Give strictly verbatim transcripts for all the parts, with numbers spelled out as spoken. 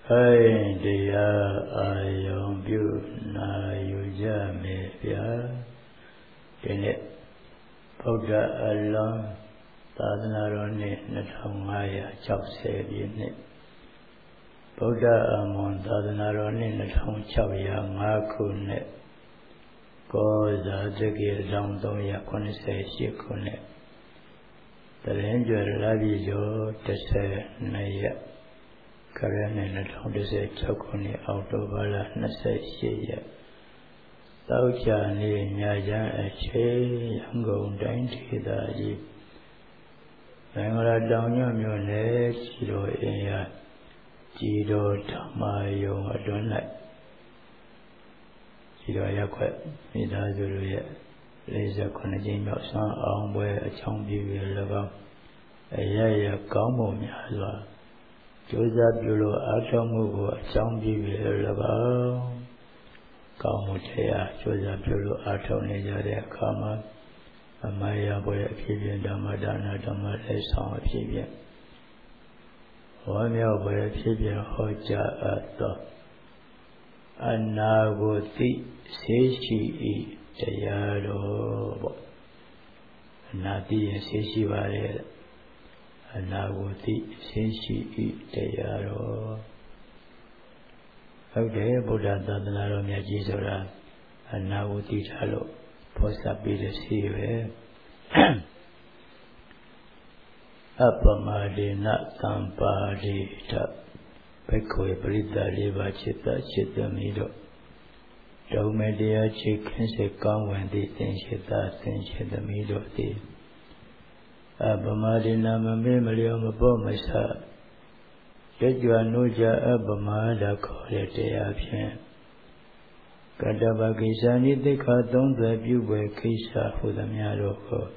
Hai dia ayam biu na yuja mebya ini Buddha Allah Tadnarone Nathangaya Chapse ini Buddha Amon Tadnarone Nathangchaya Ngakune Koza Jagir Dangdongya Konse Shikune Talenjur Labijo Tese Naya Karane Nathangdese Chakuni Autobala Nasaya Tauchani Nyajan Ache Yango Dainti Daji Bangla Danya Mune Chiro Eya Chiro Tamayo Adonai Chiro Yakwa Midazuru Laser Konajin San Amwe a Chambi Lava Aya Kamo Miazwa Josa Bulo Atomu a Chambi Lava Kamutea Josa Bulo Atonija Kama Amaya Boy Apibian Damadana Damale San Apibian Wamia Boy Apibian Hoja Ato Anagoti Seshi Tayaro Nati Seshi Vare Anagoti Seshi Tayaro Okay, Buddha Dadnaro Myajisora Anagoti Talo Posapi Sive Apamadina Tampadita Pekwe Brida Liva Chita Chita Mido Daumedia Chicken Se Convendi Tenshita Tenshita Mido Ti Apamadina Mamilium Bomasa Jajua Nuja Abamada Korete Apian Kadabakisani Deka Donda Buwe Kisha Hudamiaroko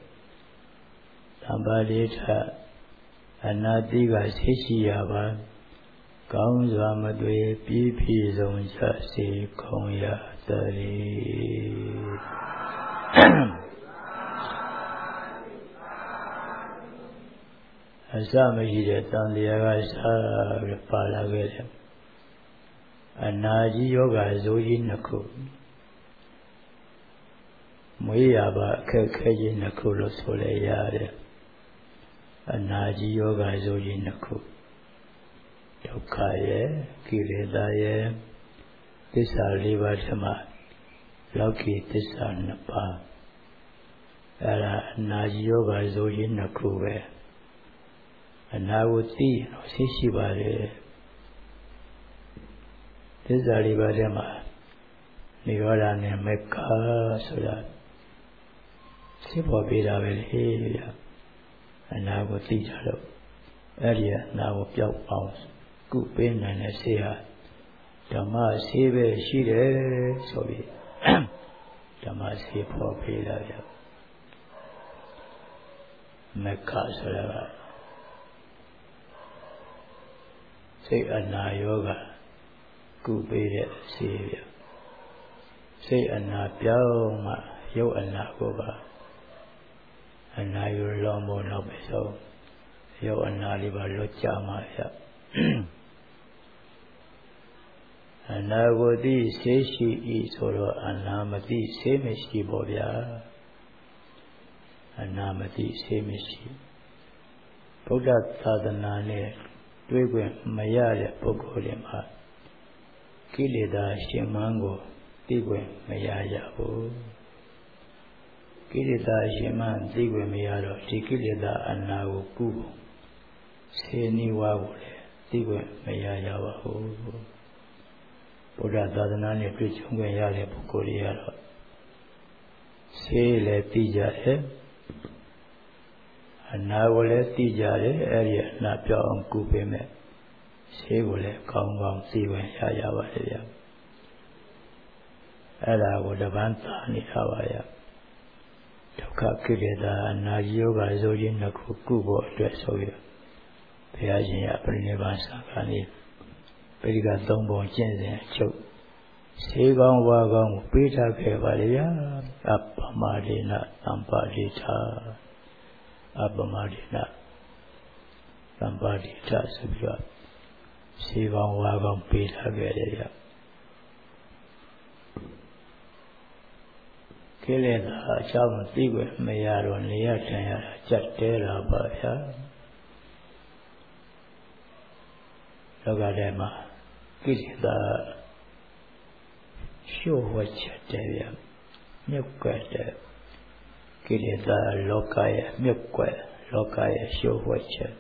Tambadita Anadiga Sishiyaba Kaunza Madwe Pipi Zonja Se Konya Tari Asamaji Tandiaga Sa Palagere Anaji Yoga Zoji Naku Muyaba Kakaji Nakulo Soleyare Anaji Yoga Zoji Naku Yokaye Kiredaye Tisa Livatama Loki Tisa Napa Ara Anaji Yoga Zoji Nakuwe Anawuti no Sishibare Tizari Badema Nigola ne Mekka Soda Sipo Bida Velia Anawuti Jalo Area Nawo Piao House Kupin and Sea Dama Sive Shide Sobi Dama Sipo Bida Mekka Soda Say Anna Yoga Kupede Sevia Say Anna Piauma Yo Anna Goba Anna Yurlomo Nobeso Yo Anna Liba Lochama Anna Godi Seshi Isoro Anna Mati Semishi Bobia Anna Mati Semishi Buddha Tadanane Dwigwen Mayale Pogolima Kilida Shimango Digwen Mayaya Kilida Shiman Digwen Mayaro Tikilida Anago Kubo Seni Wawule Digwen Mayaya Buddha Dadanani Prichungwen Yale Pogoliaro Sele Tija Anawale Tijare area Napia on Kupeme Segule Kongong Siwen Yayawaya Ella would have Antani Hawaya Toka Kireda Nayoga Zojin Nakubo Dressoya Piagia Prinivasa Kani Periga Dombo Jensen Chok Segon Wagon Peter Kevalia Apamadina Ampadita Abamadina Sampadita Subja စီကောင်းဝါကောင်းပေးထားခဲ့တယ်ဗျကိလေသာအကြောင်းသိွယ်မရတော့နေရတန်ရတာကြက်တဲတာပါဗျာလောကထဲမှာကိလေသာရှို့ဝှက်ချက်တယ်ဗျမြုပ်ကွက်တယ်ကိလေသာလောကရဲ့မြုပ်ကွက်လောကရဲ့ရှို့ဝှက်ချက်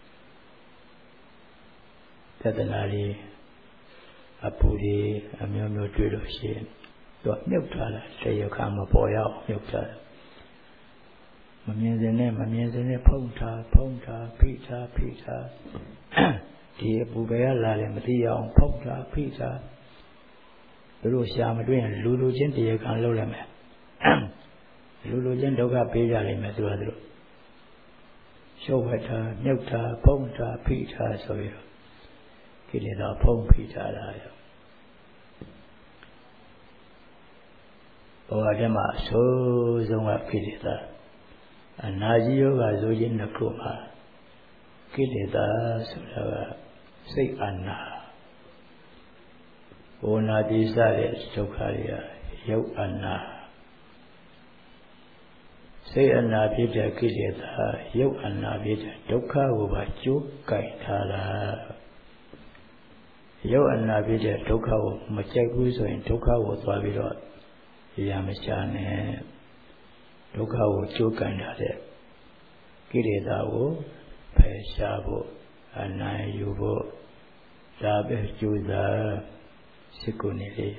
တဒနာလေးအပူလေးအမျိုးမျိုးတွေ့လို့ရှိရင်သူကမြုပ်ထားတာတရားခါမပေါ်ရအောင်မြုပ်ထားတယ်မမြင်စင်နဲ့မမြင်စင်နဲ့ဖုံးထားဖုံးထားဖိထားဖိထားဒီအပူပဲလာတယ်မသိအောင်ဖုံးထားဖိထားသူတို့ရှာမတွေ့ရင်လူလူချင်းတရားခံလုပ်လိုက်မယ်လူလူချင်းဒုက္ခပေးကြလိမ့်မယ်သူကသူတို့ရှုပ်ဝတ်ထားမြုပ်ထားဖုံးထားဖိထားဆိုပြီးတော့ကိလေသာဖုံးဖိထားတာရောဘဝထဲမှာအဆိုးဆုံးကကိလေသာအနာကြီးယောဂဇိုးခြင်းနှစ်ခုမှာကိလေသာဆိုတာကစိတ်အနာဘဝနာတိစတဲ့ဒုက္ခတွေကရုပ်အနာစိတ်အနာဖြစ်တဲ့ကိလေသာရုပ်အနာဖြစ်တဲ့ဒုက္ခကိုပါကျိုးကြိုက်ထားတာရုပ်အနာဖြစ်တဲ့ဒုက္ခကိုမကြိုက်ဘူးဆိုရင်ဒုက္ခကိုသွားပြီးတော့ရမရှာနဲ့ဒုက္ခကိုကြိုးကန်ရတဲ့ကိလေသာကိုဖယ်ရှားဖို့အနိုင်ယူဖို့ဒါပဲကြိုးစားစိတ်ကိုနေလေ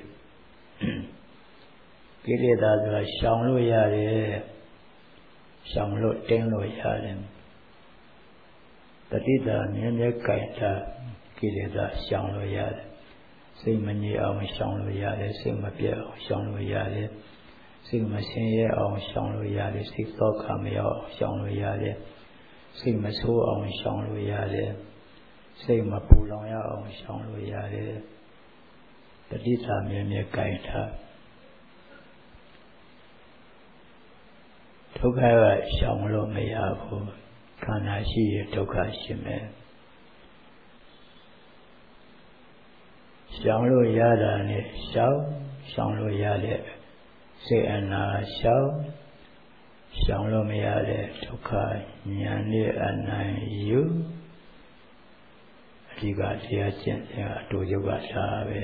ကိလေသာဆိုတာရှောင်လို့ရတယ်ရှောင်လို့တင်းလို့ရတယ်တတိတာမြဲမြဲကြိုက်တာကိလေသာရှောင်လို့ရတယ်စိတ်မငြိအောင်ရှောင်လို့ရတယ်စိတ်မပြတ်အောင်ရှောင်လို့ရတယ်စိတ်မဆင်းရဲအောင်ရှောင်လို့ရတယ်စိတ်သောကမရောက်အောင်ရှောင်လို့ရတယ်စိတ်မဆိုးအောင်ရှောင်လို့ရတယ်စိတ်မပူလောင်ရအောင်ရှောင်လို့ရတယ်တတိသာမြဲမြဲကြိုက်တာဒုက္ခကရှောင်လို့မရဘူးခန္ဓာရှိရဒုက္ခရှိမယ်ရှောင်လို့ရတာနဲ့ရှောင်ရှောင်လို့ရတဲ့စိတ်အနာရှောင်ရှောင်လို့မရတဲ့ဒုက္ခဉာဏ်နဲ့အနိုင်ယူအဓိကတရားကျင့်စဉ်အတူယုတ်ကသာပဲ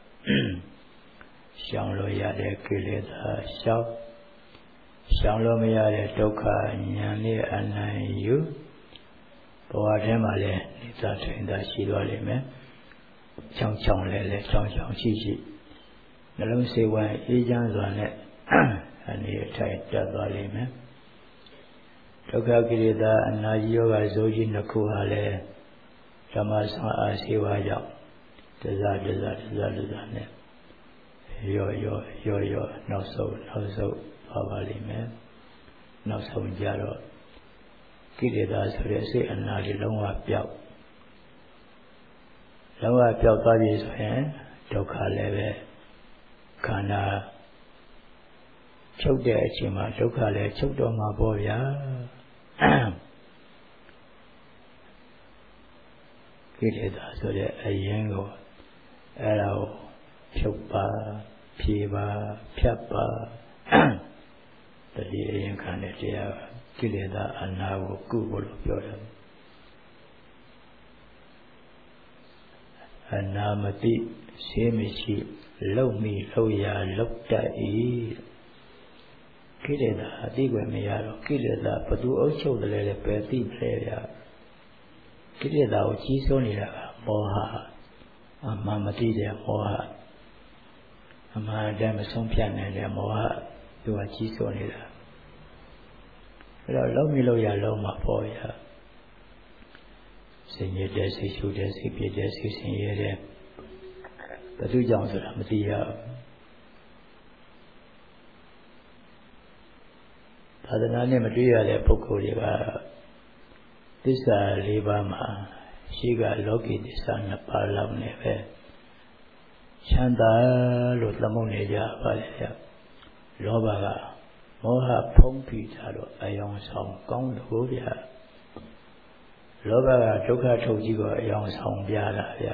ရှောင်လို့ရတဲ့ကိလေသာရှောင်ရှောင်လို့မရတဲ့ဒုက္ခဉာဏ်နဲ့အနိုင်ယူဘဝထဲမှာလည်းနေသာထိုင်သာရှိသွားလိမ့်မယ်ချောင်းချောင်းလဲလဲချောင်းချောင်းရှိရှိနှလုံးစိတ်ဝမ်းအေးချမ်းစွာနဲ့အနေထိုင်တက်သွားလိမ့်မယ်ဒုက္ခကိလေသာအနာကြီးယောဂဇိုးကြီးနှစ်ခုဟာလဲဓမ္မဆောင်အားစေဝါကြောင့်တစားတစားတစားတစားနဲ့ရော့ရော့ရော့ရော့နောက်ဆုံးနောက်ဆုံးပါပါလိမ့်မယ်နောက်ဆုံးကြတော့ကိလေသာဆိုတဲ့စိတ်အနာကြီးလုံးဝပြောက်လုံးဝပြောက်သွားပြီဆိုရင်ဒုက္ခလည်းပဲခန္ဓာချုပ်တဲ့အချိန်မှာဒုက္ခလည်းချုပ်တော့မှာပေါ့ဗျာကိလေသာဆိုတဲ့အရင်ကိုအဲ့ဒါကိုဖြုတ်ပါဖြေပါဖြတ်ပါတတိအရင်ခံတဲ့တရားကိလေသာအနာကိုကုဖို့လို့ပြောတယ်အနာမတိရှင်းမရှိလုံမိလုံရလုံတတ်၏ကိလေသာအသိွယ်မရတော့ကိလေသာဘသူအုပ်ချုပ်တယ်လဲပဲသိတယ်ဗျာကိလေသာကိုကြီးစိုးနေတာကမောဟအမှန်မသိတဲ့မောဟအမှန်တည်းမဆုံးဖြတ်နိုင်တဲ့မောဟသူကကြီးစိုးနေတာအဲ့တော့လုံမိလုံရလုံမှာပေါ်ရစိတ်ညစ်တဲ့စိတ်ရှုတဲ့စိတ်ပြည့်တဲ့စိတ်ဆင်းရဲတဲ့ဘယ်သူကြောင့်ဆိုတာမသိရဘူးသာသနာနဲ့မတွေ့ရတဲ့ပုဂ္ဂိုလ်တွေကသစ္စာလေးပါးမှာရှိကလောကီသစ္စာနှစ်ပါးလောက်နဲ့ပဲချမ်းသာလို့သမုတ်နေကြပါလေဗျလောဘကမောဟဖုံးဖိထားတော့အယောင်ဆောင်ကောင်းလို့ဗျလောဘကဒုက္ခထုတ်ကြီးကိုအယောင်ဆောင်ပြတာဗျ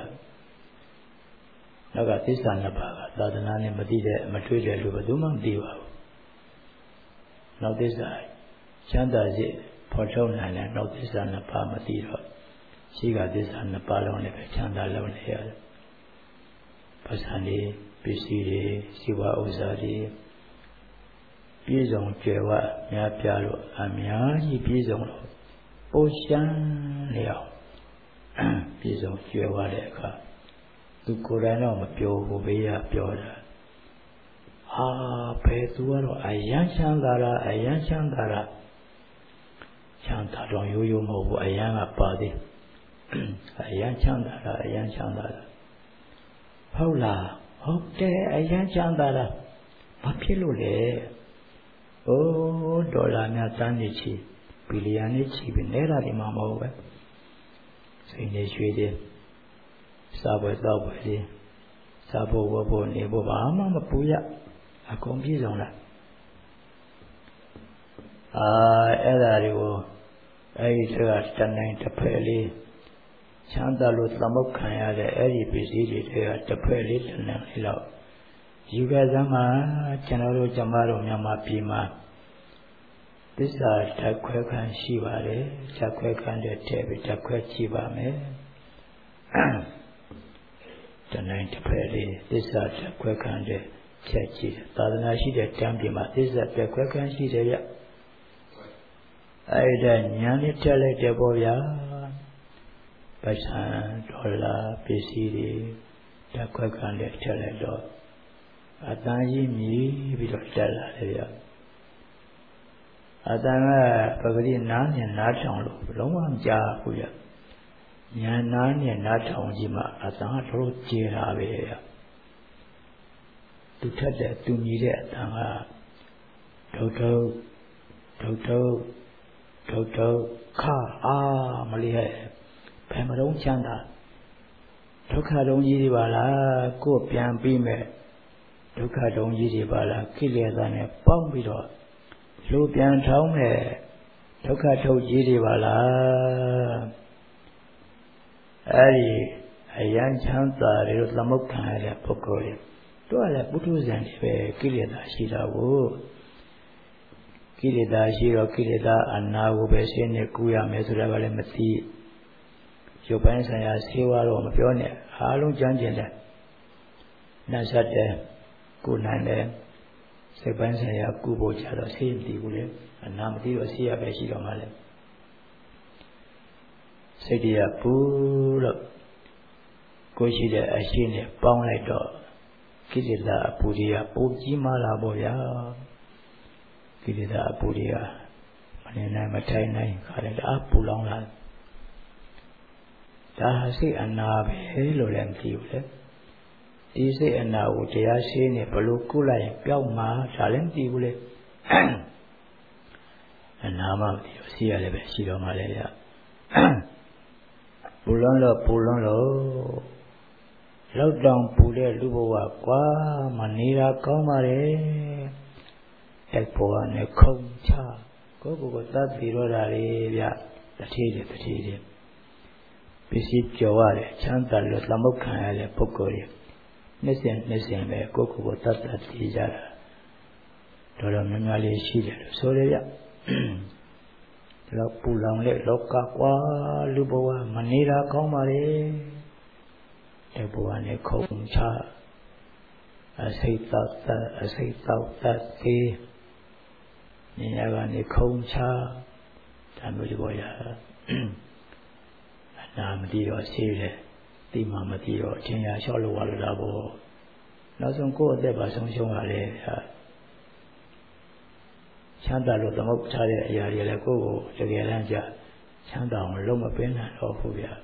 နောက်ကသစ္စာနှစ်ပါးကသာသနာနဲ့မသိတဲ့မတွေ့တဲ့လူဘယ်သူမှမသိပါဘူးနောက်သစ္စာချမ်းသာစေဖော်ထုတ်နိုင်တဲ့နောက်သစ္စာနှစ်ပါးမသိတော့ရှိကသစ္စာနှစ်ပါးလုံးနဲ့ပဲချမ်းသာလုံးနေရတယ်ပတ်စံတွေပစ္စည်းတွေစီဝါဥစ္စာတွေပြည့်စုံကြွယ်ဝများပြားလို့အများကြီးပြည့်စုံလို့ပိုရှမ်းနေအောင်ပြည့်စုံကြွယ်ဝတဲ့အခါသူကိုယ်တိုင်တော့မပြောဘူးဘေးကပြောတာဟာဘယ်သူကတော့အယမ်းချမ်းသာတာအယမ်းချမ်းသာတာချမ်းသာတော့ရိုးရိုးမဟုတ်ဘူးအယမ်းကပါသေးအယမ်းချမ်းသာတာအယမ်းချမ်းသာတာဟုတ်လားဟုတ်တယ်အယမ်းချမ်းသာတာဘာဖြစ်လို့လဲအိုးဒေါ်လာများတန်းနေချီဘီလီယံနဲ့ချီပြီးနေတာဒီမှာမဟုတ်ပဲစိတ်နဲ့ရွှေတယ်စားပွဲတောက်ပွဲလေးစားဖို့ဝတ်ဖို့နေဖို့ဘာမှမပူရအကုန်ပြည့်စုံလားအာအဲ့ဒါတွေကိုအဲ့ဒီကတနိုင်တစ်ဖက်လေးချမ်းသာလို့သမုတ်ခံရတဲ့အဲ့ဒီပစ္စည်းတွေကတစ်ဖက်လေးတနိုင်လေးတော့ယူခဲ့စမ်းမှာကျွန်တော်တို့ကျမတို့မြန်မာပြည်မှာသစ္စာဓာတ်ခွဲခန်းရှိပါတယ်ဓာတ်ခွဲခန်းတဲ့ထည့်ပြီးဓာတ်ခွဲကြည့်ပါမယ်တနိုင်တစ်ဖက်လေးသစ္စာဓာတ်ခွဲခန်းတဲ့ချက်ကြည့်သာသနာရှိတဲ့တမ်းပြည်မှာသစ္စာဓာတ်ခွဲခန်းရှိတယ်ဗျအဲ့ဒါညာနဲ့ထည့်လိုက်တယ်ပေါ့ဗျာပတ်စံဒေါ်လာပစ္စည်းတွေဓာတ်ခွဲခန်းတဲ့ထည့်လိုက်တော့အတန်ကြီးမြည်ပြီးတော့တက်လာတယ်ဗျအတန်ကပဂတိနားနဲ့နားထောင်လို့လုံးဝမကြားဘူးဗျညာနားနဲ့နားထောင်ကြည့်မှအတန်ကတို့ကျေတာပဲဗျသူထက်တဲ့သူမြည်တဲ့အတန်ကဒုတ်ဒုတ်ဒုတ်ဒုတ်ဒုတ်ဒုတ်ခအာမလေးဟဲ့ဘယ်မတော့ချမ်းသာဒုက္ခတုံးကြီးတွေပါလားကိုယ်ပြန်ပြီးမဲ့ဒုက္ခတုံးကြီးတွေပါလားကိလေသာနဲ့ပေါင်းပြီးတော့လူပြန်ထောင်းမဲ့ဒုက္ခထုတ်ကြီးတွေပါလားအဲ့ဒီအယံချမ်းသာတွေလို့သမုတ်ခံရတဲ့ပုဂ္ဂိုလ်တွေတို့ကလည်းပုထုဇဉ်တွေပဲကိလေသာရှိတာကိုကိလေသာရှိတော့ကိလေသာအနာကိုပဲရှင်းနေကူရမယ်ဆိုတာကလည်းမသိရုပ်ပိုင်းဆိုင်ရာဆေးဝါးတော့မပြောနဲ့အားလုံးကြမ်းကျင်တယ်နှက်ဆက်တယ်ကိုနိုင်တယ်စိတ်ပိုင်းဆိုင်ရာကုဖို့ကြတော့ဆေးမသိဘူးလေအနာမသိတော့ဆေးရပဲရှိတော့မှလေစိတ်တရားပူလို့ကိုရှိတဲ့အရှိနဲ့ပေါင်းလိုက်တော့ကိလေသာအပူတွေကပိုကြီးမားလာပေါ့ဗျာကိလေသာအပူတွေကမနေနိုင်မထိုင်နိုင်ခါတယ်အပူလောင်လာဒါစိတ်အနာပဲလို့လည်းမသိဘူးလေဒီစိတ်အနာကိုတရားရှိနေဘလို့ကုလိုက်ရင်ပျောက်မှာဒါလည်းမသိဘူးလေအနာမှမသိဘူးရှိရလည်းပဲရှိတော့မှလည်းရပူလွန်းလို့ပူလွန်းလို့လောက်တောင်ပူတဲ့လူဘဝကွာမနေတာကောင်းပါလေအဲ့ဘဝနဲ့ခုံချကိုကိုကိုသတ်ပြီးတော့တာလေဗျတတိတွေတတိတွေပစ္စည်းကြော်ရတယ်ချမ်းသာလို့သမုတ်ခံရတဲ့ပုဂ္ဂိုလ်တွေနှစ်စဉ်နှစ်စဉ်ပဲကိုကိုကိုသတ်သတ်တည်ကြတာတော်တော်များများလေးရှိတယ်လို့ဆိုရရလောက်ပူလောင်တဲ့လောကကွာလူဘဝမနေတာကောင်းပါလေတဲ့ဘဝနဲ့ခုံချအစိတ်သောက်သအစိတ်သောက်သသေးဉာဏ်ကနေခုံချဒါမျိုးဒီပေါ်ရအနာမတိတော့ရှိတယ်တိမှမတိတော့အချင်းရလျှောက်လို့ရလို့တာပေါ့နောက်ဆုံးကိုယ့်အသက်ပါဆုံးရှုံးရတယ်ဟာချမ်းသာလို့သမုတ်ထားတဲ့အရာတွေလည်းကိုယ့်ကိုတကယ်တမ်းကျချမ်းသာအောင်လုံးမပင်နိုင်တော့ဘူးဗျ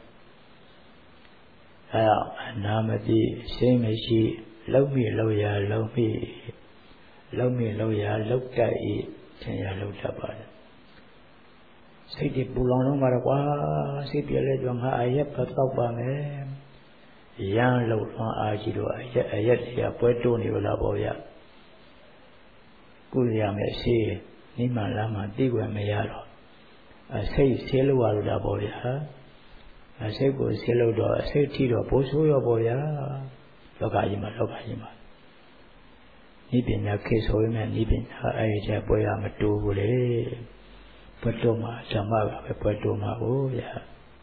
အဲတော့အနာမတိရှင်းမရှိလုံးမိလုံးရလုံးမိလုံးမိလုံးရလုံးတက်ဤသင်ရလုံးတတ်ပါတယ်စိတ်ဒီပူလောင်လုံးမှာကွာစိတ်ပြလဲကြောင့်ငါအရက်ပတ်တော့ပါမယ်ရမ်းလုံးလွန်အားကြီးတော့အရက်အရက်တရားပွဲတိုးနေလို့လားပေါ့ဗျကုရရမယ်ရှိနိမ္မာန်လာမှသိွယ်မရတော့အစိတ်ဆေးလို့ရလို့တာပေါ့ဗျာအစိတ်ကိုဆေးလို့တော့အစိတ်ထိတော့ပိုးဆိုးရောပေါ့ဗျာလောကကြီးမှာလောကကြီးမှာဤပညာခေဆိုရင်လည်းဤပညာအဲ့ဒီပွဲရမတူဘူးလေဘတ်တော်မှာဓမ္မကပဲပွဲတော်မှာဟုတ်ဗျာ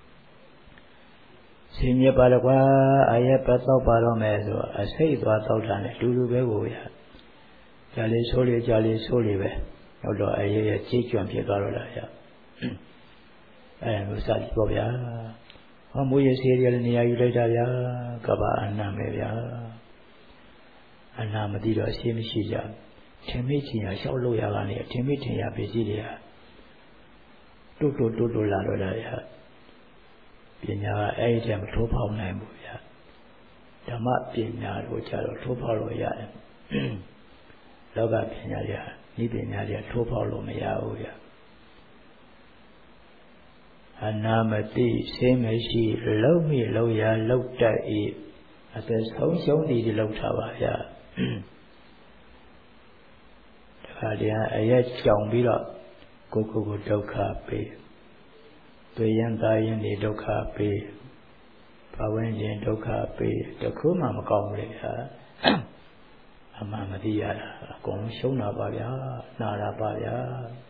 ရှင်မြတ်ပါတော့ကွာအရက်ပတ်တော့ပါတော့မယ်ဆိုအစိတ်သွားတော့တာနဲ့တူတူပဲကိုဗျာကြာလေးဆိုးလေးကြာလေးဆိုးလေးပဲဟုတ်တော့အရက်ရဲ့ကြီးကျွမ်းဖြစ်သွားတော့တာဗျာအဲ့လိုစသည်ပေါ့ဗျာဟောမူရစေရလည်းနေရာယူလိုက်တာဗျာကပ္ပအနံပဲဗျာအနာမသိတော့ရှိမရှိကြထင်မိချင်ရလျှောက်လို့ရကနေထင်မိထင်ရပစ္စည်းတွေကတွတ်တွတ်တွတ်တွတ်လာတော့တာဗျာပညာကအဲ့ဒီတည်းမထိုးဖောက်နိုင်ဘူးဗျာဓမ္မပညာတို့ကြတော့ထိုးဖောက်လို့ရတယ်လောကပညာတွေဤပညာတွေထိုးဖောက်လို့မရဘူးဗျာအနာမတိဆေးမရှိလုံးမိလုံးရလောက်တတ်၏အသက်ဆုံးရှုံးနေဒီလောက်ထားပါဗျာတခါတည်းအရက်ကြောင်ပြီးတော့ကိုကိုကိုဒုက္ခပေးတွေ့ရင်သားရင်နေဒုက္ခပေးဘဝဝင်ရင်ဒုက္ခပေးတခုမှမကောင်းဘူးလေဗျာအမှန်မသိရတာအကုန်ရှုံးတာပါဗျာနာတာပါဗျာ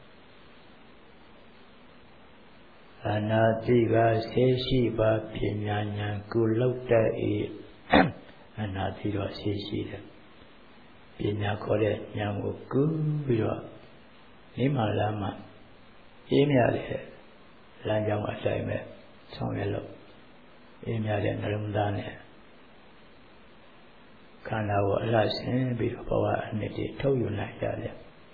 အနာတိကဆေးရှိပါပညာဉာဏ်ကုလောက်တတ်၏အနာတိတော့ဆေးရှိတယ်ပညာခေါ်တဲ့ဉာဏ်ကိုကူးပြီးတော့နိမလာမှာအေးမြတဲ့လမ်းကြောင်းအတိုင်းပဲဆောင်ရလို့အေးမြတဲ့နှလုံးသားနဲ့ခန္ဓာကိုအလှဆင်းပြီးတော့ဘဝအနှစ်တည်းထုတ်ယူနိုင်ရတယ်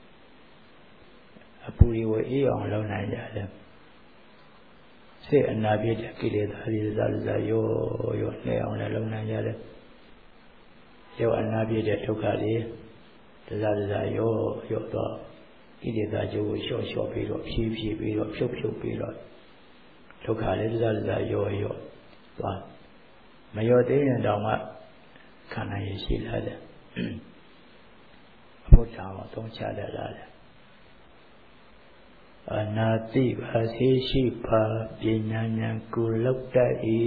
အပူတွေကိုအေးအောင်လုပ်နိုင်ရတယ်စိတ်အနာပြည့်တဲ့ကိလေသာတွေဇာဇာရောရောနှဲအောင်လည်းလုံနိုင်ရတယ်။ရောအနာပြည့်တဲ့ဒုက္ခတွေဇာဇာရောရောတော့ကိလေသာကျိုးကိုလျှော့လျှော့ပြီးတော့ဖြည်းဖြည်းပြီးတော့ဖြုတ်ဖြုတ်ပြီးတော့ဒုက္ခလည်းဇာဇာရောရောသွားမရောသေးရင်တောင်မှခန္ဓာရည်ရှိလာတယ်။အဖို့တောင်သုံးချတတ်လာတယ်အနာတိပါစေရှိပါပညာဉာဏ်ကိုလောက်တတ်၏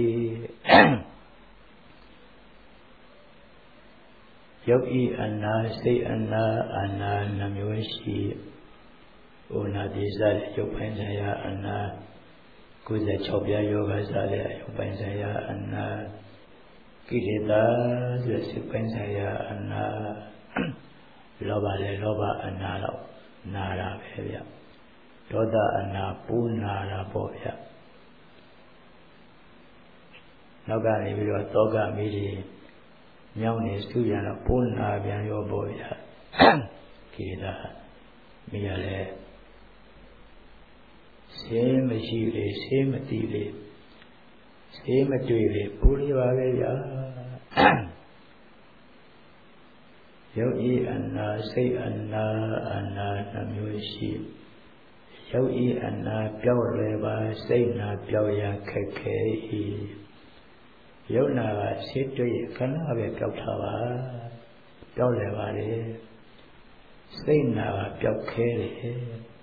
ယုတ်ဤအနာစိတ်အနာအနာနှမျိုးရှိဩနာတိစတဲ့ယုတ်ပိုင်းဆိုင်ရာအနာကိုယ်စ၆ပြားယောဂစတဲ့ယုတ်ပိုင်းဆိုင်ရာအနာကိလေသာဆိုစိတ်ပိုင်းဆိုင်ရာအနာလောဘလည်းလောဘအနာတော့နာတာပဲဗျဒေါသအနာပူနာတာပေါ့ဗျနောက်ကနေပြီးတော့တောကမိတွေညောင်းနေစုရတော့ပူနာပြန်ရောပေါ့ဗျကိလေသာမိရလဲဆေးမရှိလေဆေးမတိလေဆေးမတွေ့လေပူရပါပဲဗျယုတ်ဤအနာစိတ်အနာအနာနှမျိုးရှိယုတ်ဤအနာပြောက်လွယ်ပါစိတ်နာပြောက်ရခက်ခဲ၏ယုတ်နာကစိတ်တွေ့ခဏပဲပြောက်ထားပါပြောက်လွယ်ပါလေစိတ်နာကပြောက်ခဲတယ်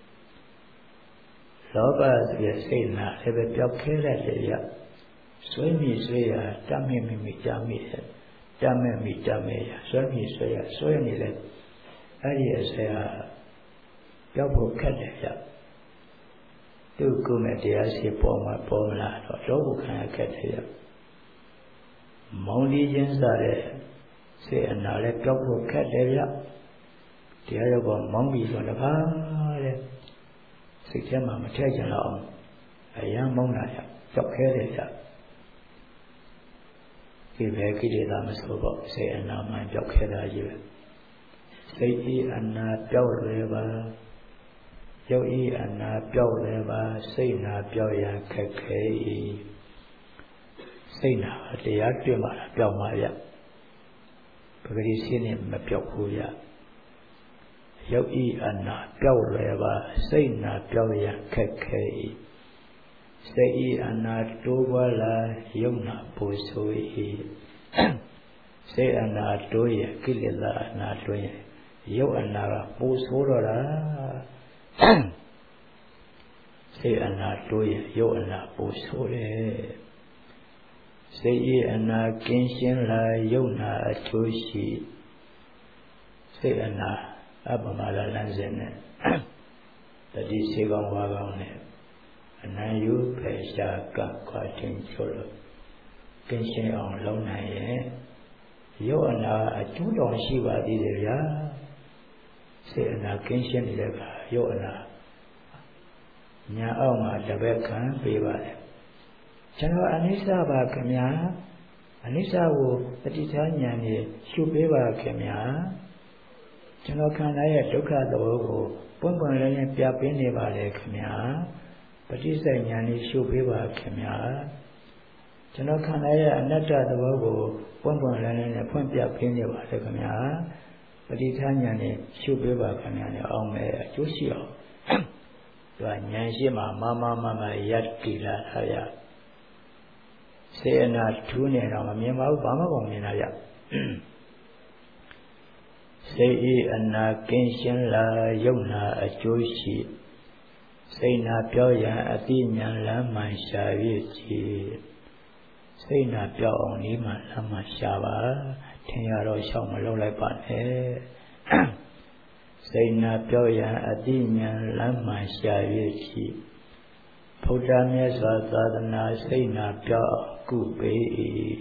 လောဘဆိုရစိတ်နာလည်းပဲပြောက်ခဲတဲ့လေရဆွေးမိဆွေးရတတ်မိမိမိကြမိတယ်တတ်မဲ့မိတတ်မဲ့ရဆွေးမိဆွေးရဆွေးနေလေအဲ့ဒီအစရာပြောက်ဖို့ခက်တယ်ရသူ့ကိုယ်နဲ့တရားရှိပေါ်မှာပေါ်မလာတော့လောဘခံရခက်တယ်ရမောင်ဒီချင်းစားတဲ့စေအနာလည်းပြောက်ဖို့ခက်တယ်ရတရားရောက်ပေါ်မောင်းပြီးတော့တကားတဲ့စိတ်ထဲမှာမထည့်ချင်တော့အယံမောင်းလာရကြောက်ခဲတယ်ရဒီပဲကိလေသာမဆိုတော့စေအနာမှကြောက်ခဲတာကြီးပဲစိတ်ဤအနာပြောက်လွယ်ပါယုတ်ဤအနာပြောက်လွယ်ပါစိတ်နာပြောက်ရခက်ခဲ၏စိတ်နာတရားတွေ့မှလားပြောက်မှရပဂတိစိနဲ့မပြောက်ဘူးရယုတ်ဤအနာပြောက်လွယ်ပါစိတ်နာပြောက်ရခက်ခဲ၏စိတ်ဤအနာတိုးပွားလာယုတ်နာပူဆို၏စိတ်အနာတိုးရကိလေသာအနာတိုးရယုတ်အနာကပူဆိုတော့တာစိတ်အနာတိုးရင်ရုပ်အနာပိုဆိုးတယ်စိတ်ဤအနာကင်းရှင်းလာရုပ်နာအကျိုးရှိစိတ်အနာအပမလာလမ်းစဉ်နဲ့တတိစေကောင်းဝါကောင်းနဲ့အနံ့ယူဖယ်ရှားကပ်ခွာတင်ချို့လို့ကင်းရှင်းအောင်လုပ်နိုင်ရဲ့ရုပ်အနာအကျိုးတော်ရှိပါသေးတယ်ဗျာစိတ်အနာကင်းရှင်းနေတဲ့အခါရုပ်အနာညာအောင်မှာတပည့်ခံပေးပါတယ်ကျွန်တော်အနိစ္စပါခင်ဗျာအနိစ္စကိုပฏิဌာဉာဏ်နဲ့ရှုပေးပါခင်ဗျာကျွန်တော်ခန္ဓာရဲ့ဒုက္ခသဘောကိုပွင့်ပွင့်လင်းလင်းပြပေးနေပါလေခင်ဗျာပฏิစ္ဆေဉာဏ်နဲ့ရှုပေးပါခင်ဗျာကျွန်တော်ခန္ဓာရဲ့အနတ္တသဘောကိုပွင့်ပွင့်လင်းလင်းနဲ့ဖွင့်ပြပေးနေပါလေခင်ဗျာပฏิဌာဉာဏ်နဲ့ရှုပေးပါခင်ဗျာနဲ့အောင်မယ်အကျိုးရှိအောင်သူကဉာဏ်ရှိမှမမမမယတ်တိလာထားရစေအနာထူးနေတော့မမြင်ပါဘူးဘာမှမမြင်တာရစိတ်ဤအနာကင်းရှင်းလာယုံနာအကျိုးရှိစိတ်နာပြောရန်အတိညာလမ်းမှန်ရှာ၍ကြည်စိတ်နာပြောအောင်ဒီမှလမ်းမှန်ရှာပါထင်ရတော့ရှောက်မလုပ်လိုက်ပါနဲ့စိတ်နာပြောရန်အတိညာလမ်းမှန်ရှာ၍ကြည်ဘုရားမြတ်စွာသာသနာစိတ်နာပြောကုပေ၏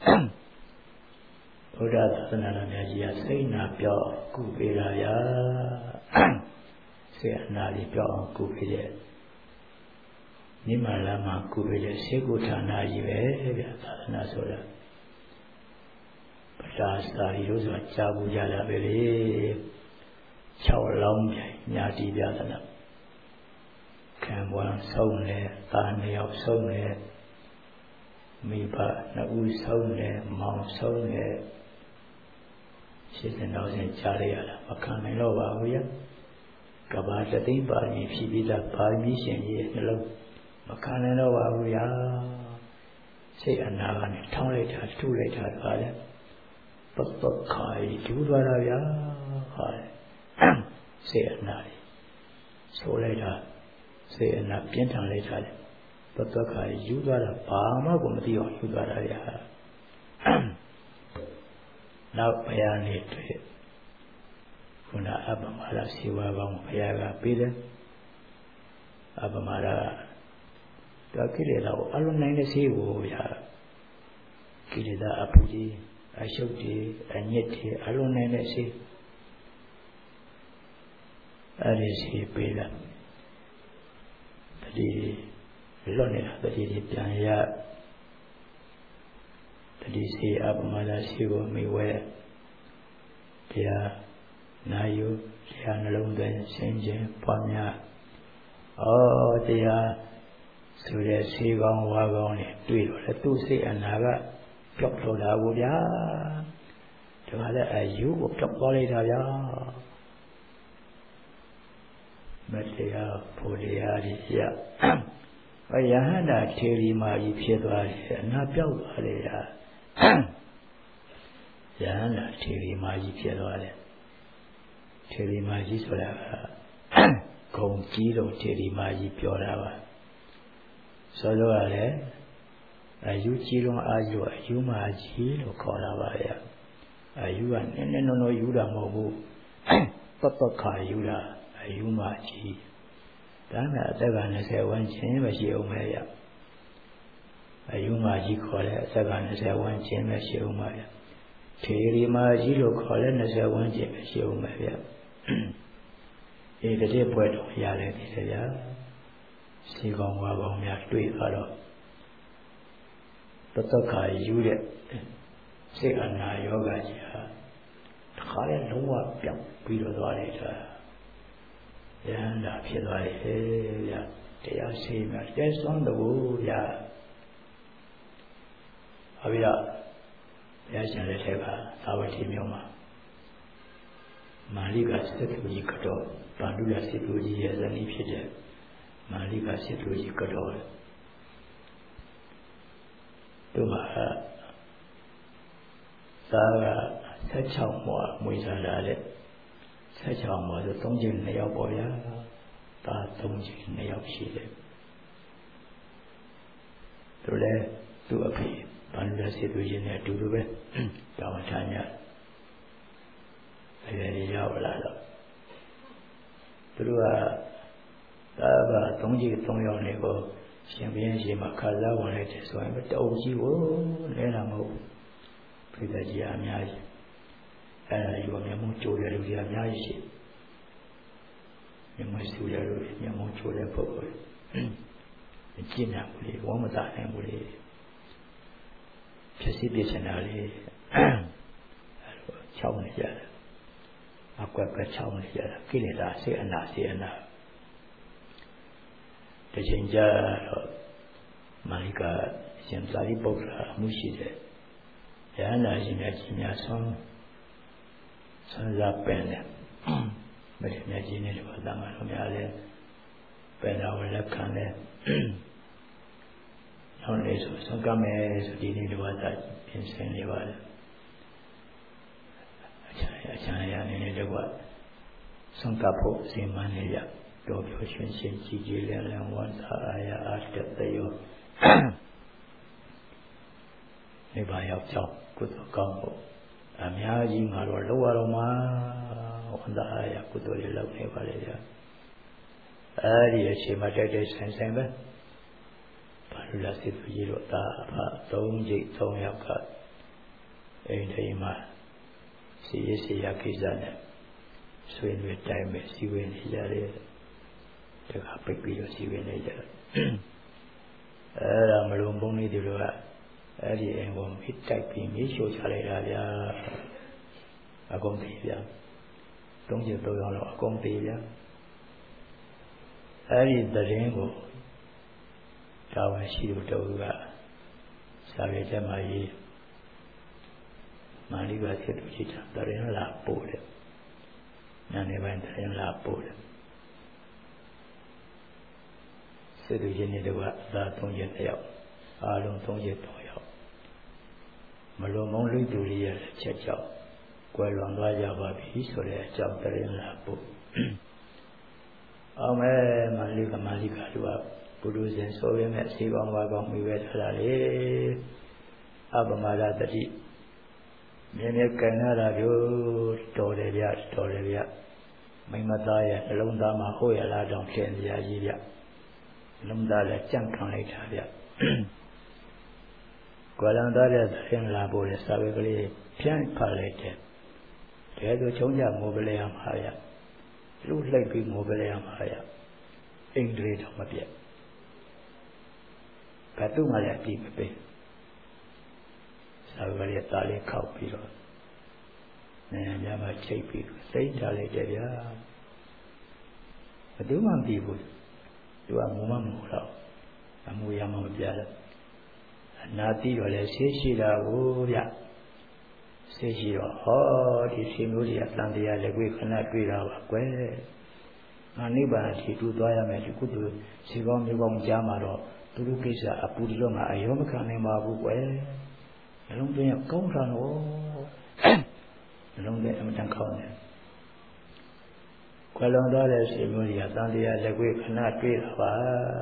ဘုရားသာသနာတော်များကြီးကစိတ်နာပြောကုပေလာဗျာစိတ်အနာလေးပြောကုပေတဲ့နိမလာမှာကုပေတဲ့စေကုဌာနကြီးပဲဗျာသာသနာဆိုတာပဒါစာရီလို့ဆိုတာကြားဘူးကြတာပဲလေ၆လောင်းပြိုင်ညာတိပြသနာခံပွားဆုံးတယ်သားနှစ်ယောက်ဆုံးတယ်မိဘနှစ်ဦးဆုံးတယ်မောင်ဆုံးတယ်ရှင်းစင်တော်စဉ်ကြားရရတာမခံနိုင်တော့ပါဘူးရကဘာတသိပါမီဖြည်းဖြည်းသာပါမီရှင်ရဲ့နှလုံးမခံနိုင်တော့ပါဘူးရစိတ်အနာကနေထောင်းလိုက်တာထုလိုက်တာပါလေပပခါရီဒူးသွားတာဗျာဟာစိတ်အနာလေးဆိုလိုက်တာစိတ်အနာပြင်းထန်လိုက်တာလေပပခါရီယူသွားတာဘာမှကိုမသိအောင်ယူသွားတာဗျာနောက်ဘုရားနေတွေ့ခုနအပမရာစီဝါကောင်းဘုရားကပေးတယ်အပမရာတကိလေသာကိုအလုံးနိုင်တဲ့ဆေးကိုဗျာကိလေသာအပူကြီးအရှုပ်ကြီးအညစ်ကြီးအလုံးနိုင်တဲ့ဆေးအဲ့ဒီဆေးပေးလာတတိလွတ်နေတာတတိပြန်ရတတိဆေးအပမရာဆေးကိုမိဝဲတရားနာယူတရားနှလုံးသွင်းရှင်းခြင်းပွားများဩတရားဆိုတဲ့ဆေးကောင်းဝါကောင်းနဲ့တွေ့တော့လေသူ့စိတ်အနာကပျောက်တော့တာကိုဗျာဒါကလည်းအယူကိုပျောက်သွားလိုက်တာဗျာမတရားဖို့တရားကြီးရအယဟန္တာထေရီမာကြီးဖြစ်သွားတယ်အနာပျောက်သွားတယ်ဗျာယဟန္တာထေရီမာကြီးဖြစ်သွားတယ်ထေရီမာကြီးဆိုတာကဂုံကြီးတော့ထေရီမာကြီးပြောတာပါဆိုတော့လည်းအယူကြီးတော့အာယူအယူမာကြီးလို့ခေါ်တာပါရဲ့အယူကနည်းနည်းနော်နော်ယူတာမဟုတ်ဘူးပပခါယူတာအယူမာကြီးဒါနဲ့အသက်က၂၀ဝန်းကျင်ပဲရှိအောင်ပဲရအယူမာကြီးခေါ်တဲ့အသက်က၂၀ဝန်းကျင်ပဲရှိအောင်ပါရဲ့ထေရီမာကြီးလို့ခေါ်တဲ့၂၀ဝန်းကျင်ပဲရှိအောင်ပဲဗျအေးတတိပွဲတော်ရတယ်ဒီလေဗျာစီကောင်းဝါကောင်းများတွေ့သွားတော့တတခါယူတဲ့စိတ်အနာယောဂကြီးဟာတခါလဲလုံးဝပြောင်းပြီးတော့သွားတယ်ဆိုတာရဟန္တာဖြစ်သွားတယ်ဗျာတရားရှိမှတဲစွမ်းတော့ဗျာအဘိဓါဘုရားရှင်လက်ထက်ကသာဝတိမြို့မှာမာလိကစစ်သူကြီးကတော့ဗန္ဓုလစစ်သူကြီးရဲ့ဇနီးဖြစ်တဲ့မာလိကစစ်သူကြီးကတော့သူကသာက၁၆မွားမွေးစားလာတဲ့၁၆မွားဆို၃ချိန်၂ယောက်ပေါ့ဗျာဒါ၃ချိန်၂ယောက်ရှိတယ်သူလည်းသူ့အဖေဘာလို့လဲစေသူချင်းနဲ့အတူတူပဲတောင်းထားကြအဲဒီရောက်လာတော့သူတို့ကဒါကသုံးကြီးသုံးယောက်နေကိုရှင်ဘုရင်ရှင်မှာခါစားဝင်လိုက်တယ်ဆိုရင်တအုပ်ကြီးကိုလဲတာမဟုတ်ဖိသက်ကြီးအများကြီးအဲဒါယူမျက်မှောက်ကျိုးတဲ့လူကြီးအများကြီးရှိမျက်မှောက်ဆူတဲ့လူမျက်မှောက်ကျိုးတဲ့ပုဂ္ဂိုလ်အကျင့်များဘူးလေဝမ်းမသာနိုင်ဘူးလေဖြစ်စီပြချင်တာလေအဲလိုချောင်းနေကြတယ်အကွက်ပဲချောင်းနေကြတာကိလေသာစေအနာစေအနာတချိန်ကျတော့မာလိကာရှင်သာရိပုတ္တရာအမှုရှိတယ်ရဟန္တာရှင်များကြီးများဆုံးဆွမ်းစားပင်တယ်မထေရမြတ်ကြီးနဲ့ဘာသာမှတော်များလဲပင်တော်လက်ခံတယ်နောက်လေဆိုဆုံးကမယ်ဆိုဒီနေ့ဒီဘာသာပြင်ဆင်နေပါလေအချမ်းအချမ်းရနေတယ်ကွာဆုံးကဖို့အစီမံနေရတော်ပြောရှင်ရှင်ကြည်ကြည်လင်းလင်းဝန္တာအာရအာတတယောနေပါရောက်ကြောင်းကုသိုလ်ကောင်းဖို့အများကြီးငါတော့လောက်ရတော့မှာဝန္တာအာရကုသိုလ်တွေလောက်နေပါလေဗျာအဲဒီအချိန်မှာတိုက်တိုက်ဆိုင်ဆိုင်ပဲဘာလို့လဲစေသူကြီးတို့သာအဖသုံးကြိတ်သုံးယောက်ကအိမ်တိုင်းမှာစီရစီရကိစ္စနဲ့ဆွေးနွေးတိုင်းပဲစီဝေးနေကြတယ်တခါပိတ်ပြီးတော့စီဝေးနေကြတယ်အဲ့ဒါမလုံးပုံလေးတွေတော့အဲ့ဒီအိမ်ကိုမိတိုက်ပြီးမိရှို့ချလိုက်တာဗျာအကုန်တည်ဗျာသုံးချက်သုံးယောက်တော့အကုန်တည်ဗျာအဲ့ဒီသတင်းကိုတာဝန်ရှိသူတို့ကစာရေးချက်မှာရေးမာလိကာဖြစ်သူရှိတာသတင်းလာပို့တယ်ညနေပိုင်းသတင်းလာပို့တယ်စေသူရှင်တွေကသာသုံးချက်တယောက်အားလုံးသုံးချက်တော်ရောက်မလွန်မုံလူသူတွေရဲ့ချက်ကြောင့်ကွယ်လွန်သွားကြပါပြီဆိုတဲ့အကြောင်းသတင်းလာပို့အောင်မဲမာလိကမာလိကာတို့ကပုရုဇဉ်ဆိုရမယ့်စေကောင်းဝါကောင်းမိပဲထားတာလေအပမဒတတိမြင်မြင်ကံရတာတို့တော်တယ်ဗျတော်တယ်ဗျမိမသားရဲ့နှလုံးသားမှာဟိုးရလာတောင်ထင်စရာကြီးဗျနှလုံးသားလည်းကြံ့ခံလိုက်တာဗျကွာလန်သားတဲ့ဆင်းလာဖို့လေစာပေကလေးဖြန့်ဖတ်လိုက်တယ်တဲဆိုချုံကြမိုးပလဲရမှာဗျလူလှိပ်ပြီးမိုးပလဲရမှာဗျအင်္ဂလိပ်တော့မပြတ်ဘယ်သူမှလည်းအပြည့်မပေးစာပေကလေးသားလေးခောက်ပြီးတော့နည်းနည်းများမှချိတ်ပြီးစိတ်ထားလိုက်တယ်ဗျာဘယ်သူမှမပြီးဘူးသူကမူမမူတော့အမူရမမပြတယ်အနာတိတော့လည်းဆေးရှိတာကိုဗျဆေးရှိတော့ဟောဒီဆေးမျိုးတွေကတန်တရားလည်းကိုခဏတွေ့တာပါကွယ်ငါနိဗ္ဗာန်ထီတူသွားရမယ်ဒီကုသိုလ်ခြေကောင်းမျိုးကောင်းကြားမှာတော့သူတို့ကိစ္စအပူတလို့ငါအယောမခံနိုင်ပါဘူးကွယ်နှလုံးသွင်းကောင်းတာတော့နှလုံးသွင်းအမတန်ကောင်းတယ်ကွယ်လွန်သွားတဲ့ဆေးမျိုးတွေကတန်တရားလည်းကိုခဏတွေ့တာပါ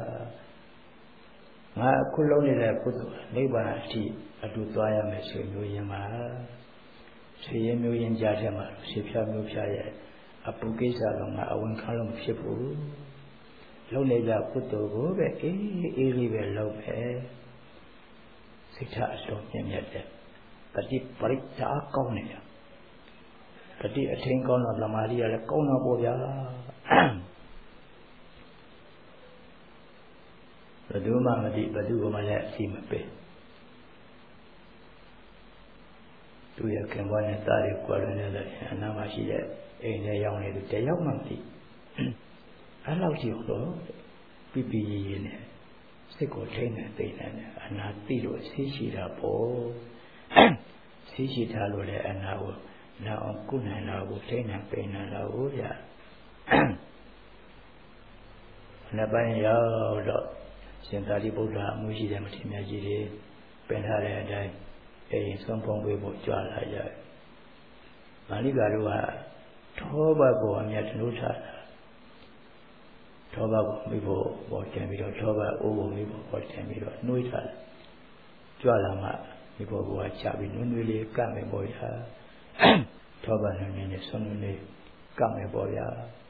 ငါအခုလုံးနေတဲ့ကုသိုလ်နိဗ္ဗာန်အထိအတူသွားရမယ်ဆိုမျိုးရင်ပါဆေးရမျိုးရင်ကြားထဲမှာဆေးဖြားမျိုးဖြားရဲ့အပူကိစ္စတော့ငါအဝင်ခံလို့မဖြစ်ဘူးလုံးနေကြကုသိုလ်ကိုပဲအေးအေးလေးပဲလုပ်ပဲစိတ်ထားအဆုံးမြင့်မြတ်တဲ့တတိပရိစ္ဆာကောင်းနေကြတတိအထင်ကောင်းတော့သမာဓိရလည်းကောင်းတော့ပေါ့ဗျာဘယ်သူမှမသိဘယ်သူမှလည်းအစီမပေးသူရဲ့ခင်ဗျားနဲ့သားတွေကြွယ်လွန်နေတဲ့အနာမှာရှိတဲ့အိမ်ထဲရောက်နေသူတယောက်မှမသိအဲ့လောက်ရှိတော့ပြပြရည်ရည်နဲ့စိတ်ကိုထိန်းနေသိနေတယ်အနာသိလို့ဆေးရှိတာပေါ့ဆေးရှိတာလို့လည်းအနာကိုနာအောင်ကုနိုင်တာကိုထိန်းနေပိန်နေတာကိုဗျာနှစ်ပိုင်းရောက်တော့ရှင်သာရိပုတ္တရာအမှုရှိတဲ့မထေရမြတ်ကြီးတွေပင်ထားတဲ့အတိုင်းအိမ်ဆုံးဖုံးပေးဖို့ကြွလာကြတယ်မာလိကာတို့ကထောဘကိုအမြတ်နှုတ်ထားတာထောဘကိုမိဖို့ပေါ်တင်ပြီးတော့ထောဘအိုးကိုမိဖို့ပေါ်တင်ပြီးတော့နှွေးထားတယ်ကြွလာမှဒီဘောကချပြီးနွေးနွေးလေးကပ်မယ်ပေါ့ဗျာထောပါနွေးနွေးနဲ့ဆွနွေးနွေးကပ်မယ်ပေါ့ဗျာ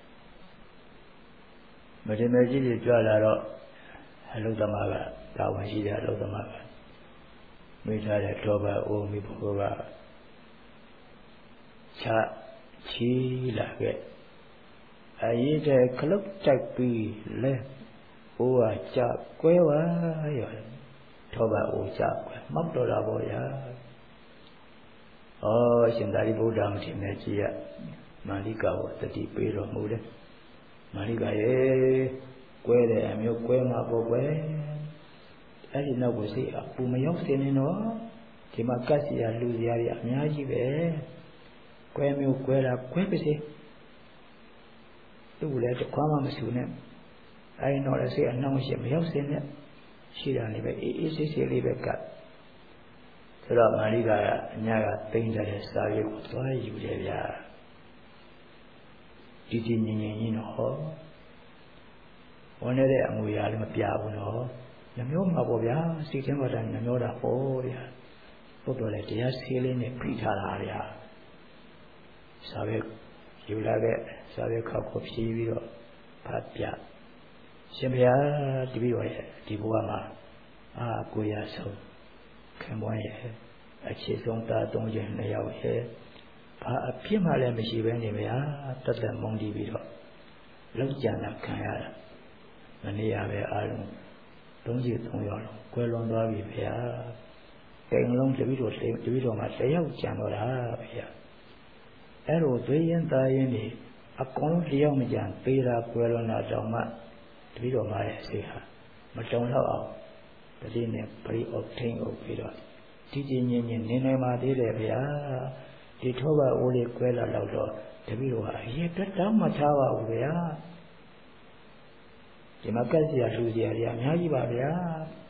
မတင်မကြီးကြီးကြွလာတော့အလုသမားကတာဝန်ရှိတဲ့အလုသမားကမိထားတဲ့ထောပါအိုးမိဘောကချချီလာခဲ့အရေးတဲ့ခလုတ်တိုက်ပြီးလဲအိုးကကြကွဲပါရောထောပါအိုးကြကွဲမောက်တော်တာပေါ့ဗျာဩရှင်သာရိပုတ္တမထေရကြီးကမာလိကာကိုတတိပေးတော်မူတယ်မာလိကာရေကွဲတယ်အမျိုးကွဲမှာပေါ့ကွယ်အဲ့ဒီနောက်ကိုစိတ်အပူမရောက်စေနဲ့တော့ဒီမှာကတ်စီရလူစရာတွေအများကြီးပဲကွဲမျိုးကွဲတာကွဲပါစေသူ့လည်းတခွားမှမဆူနဲ့အဲ့တော့လည်းစိတ်အနှောင့်အယှက်မရောက်စေနဲ့ရှိတာလေးပဲအေးအေးဆေးဆေးလေးပဲကတ်ဆိုတော့မာလိကာကအညာကသိမ့်တဲ့စာရွက်ကိုသွားယူတယ်ဗျာဒီဒီငြိမ်ငြိမ်ကြီးနော်ဝန်နေတဲ့အမူအရာလည်းမပြဘူးနော်နှမျိုးမှာပေါ့ဗျာစိတ်ထဲမှာနှမျိုးတာပေါ့ဗျာပုဂ္ဂိုလ်လည်းတရားဆေးလေးနဲ့ဖိထားတာဗျာစာရွက်ယူလာတဲ့စာရွက်ခောက်ကိုဖြည်းပြီးတော့ဖတ်ပြရှင်ဘုရားတပည့်တော်ရဲ့ဒီဘဝမှာအာကိုရဆုံးခင်ပွန်းရဲ့အခြေဆုံးသားသုံးချက်နှစ်ယောက်ရဲ့ဘာအဖြစ်မှလည်းမရှိဘဲနေဗျာတသက်မုန်းတီးပြီးတော့လောက်ကြံတာခံရတာမနေရပဲအားလုံးသုံးချက်သုံးယောက်လုံးကွယ်လွန်သွားပြီဗျာတိမ်လုံးတပည့်တော်တပည့်တော်မှာတယောက်ကြံတော့တာဗျာအဲ့လိုသွေးရင်သားရင်နေအကုန်လုံးတယောက်မကြံသေးတာကွယ်လွန်တာတောင်မှတပည့်တော်မှာရဲ့အစိဟာမတုံတော့အောင်တတိနဲ့ပရိဩထိန်ဩပြီးတော့ဒီကြီးညင်ညင်နေနေမှာသေးတယ်ဗျာဒီထောပါအိုးလေးကွဲလာတော့တော့တပည့်တော်ကအရေးတက်တောင်းမထားပါဘူးဗျာဒီမှာကက်စီရလူစီရတွေအများကြီးပါဗျာ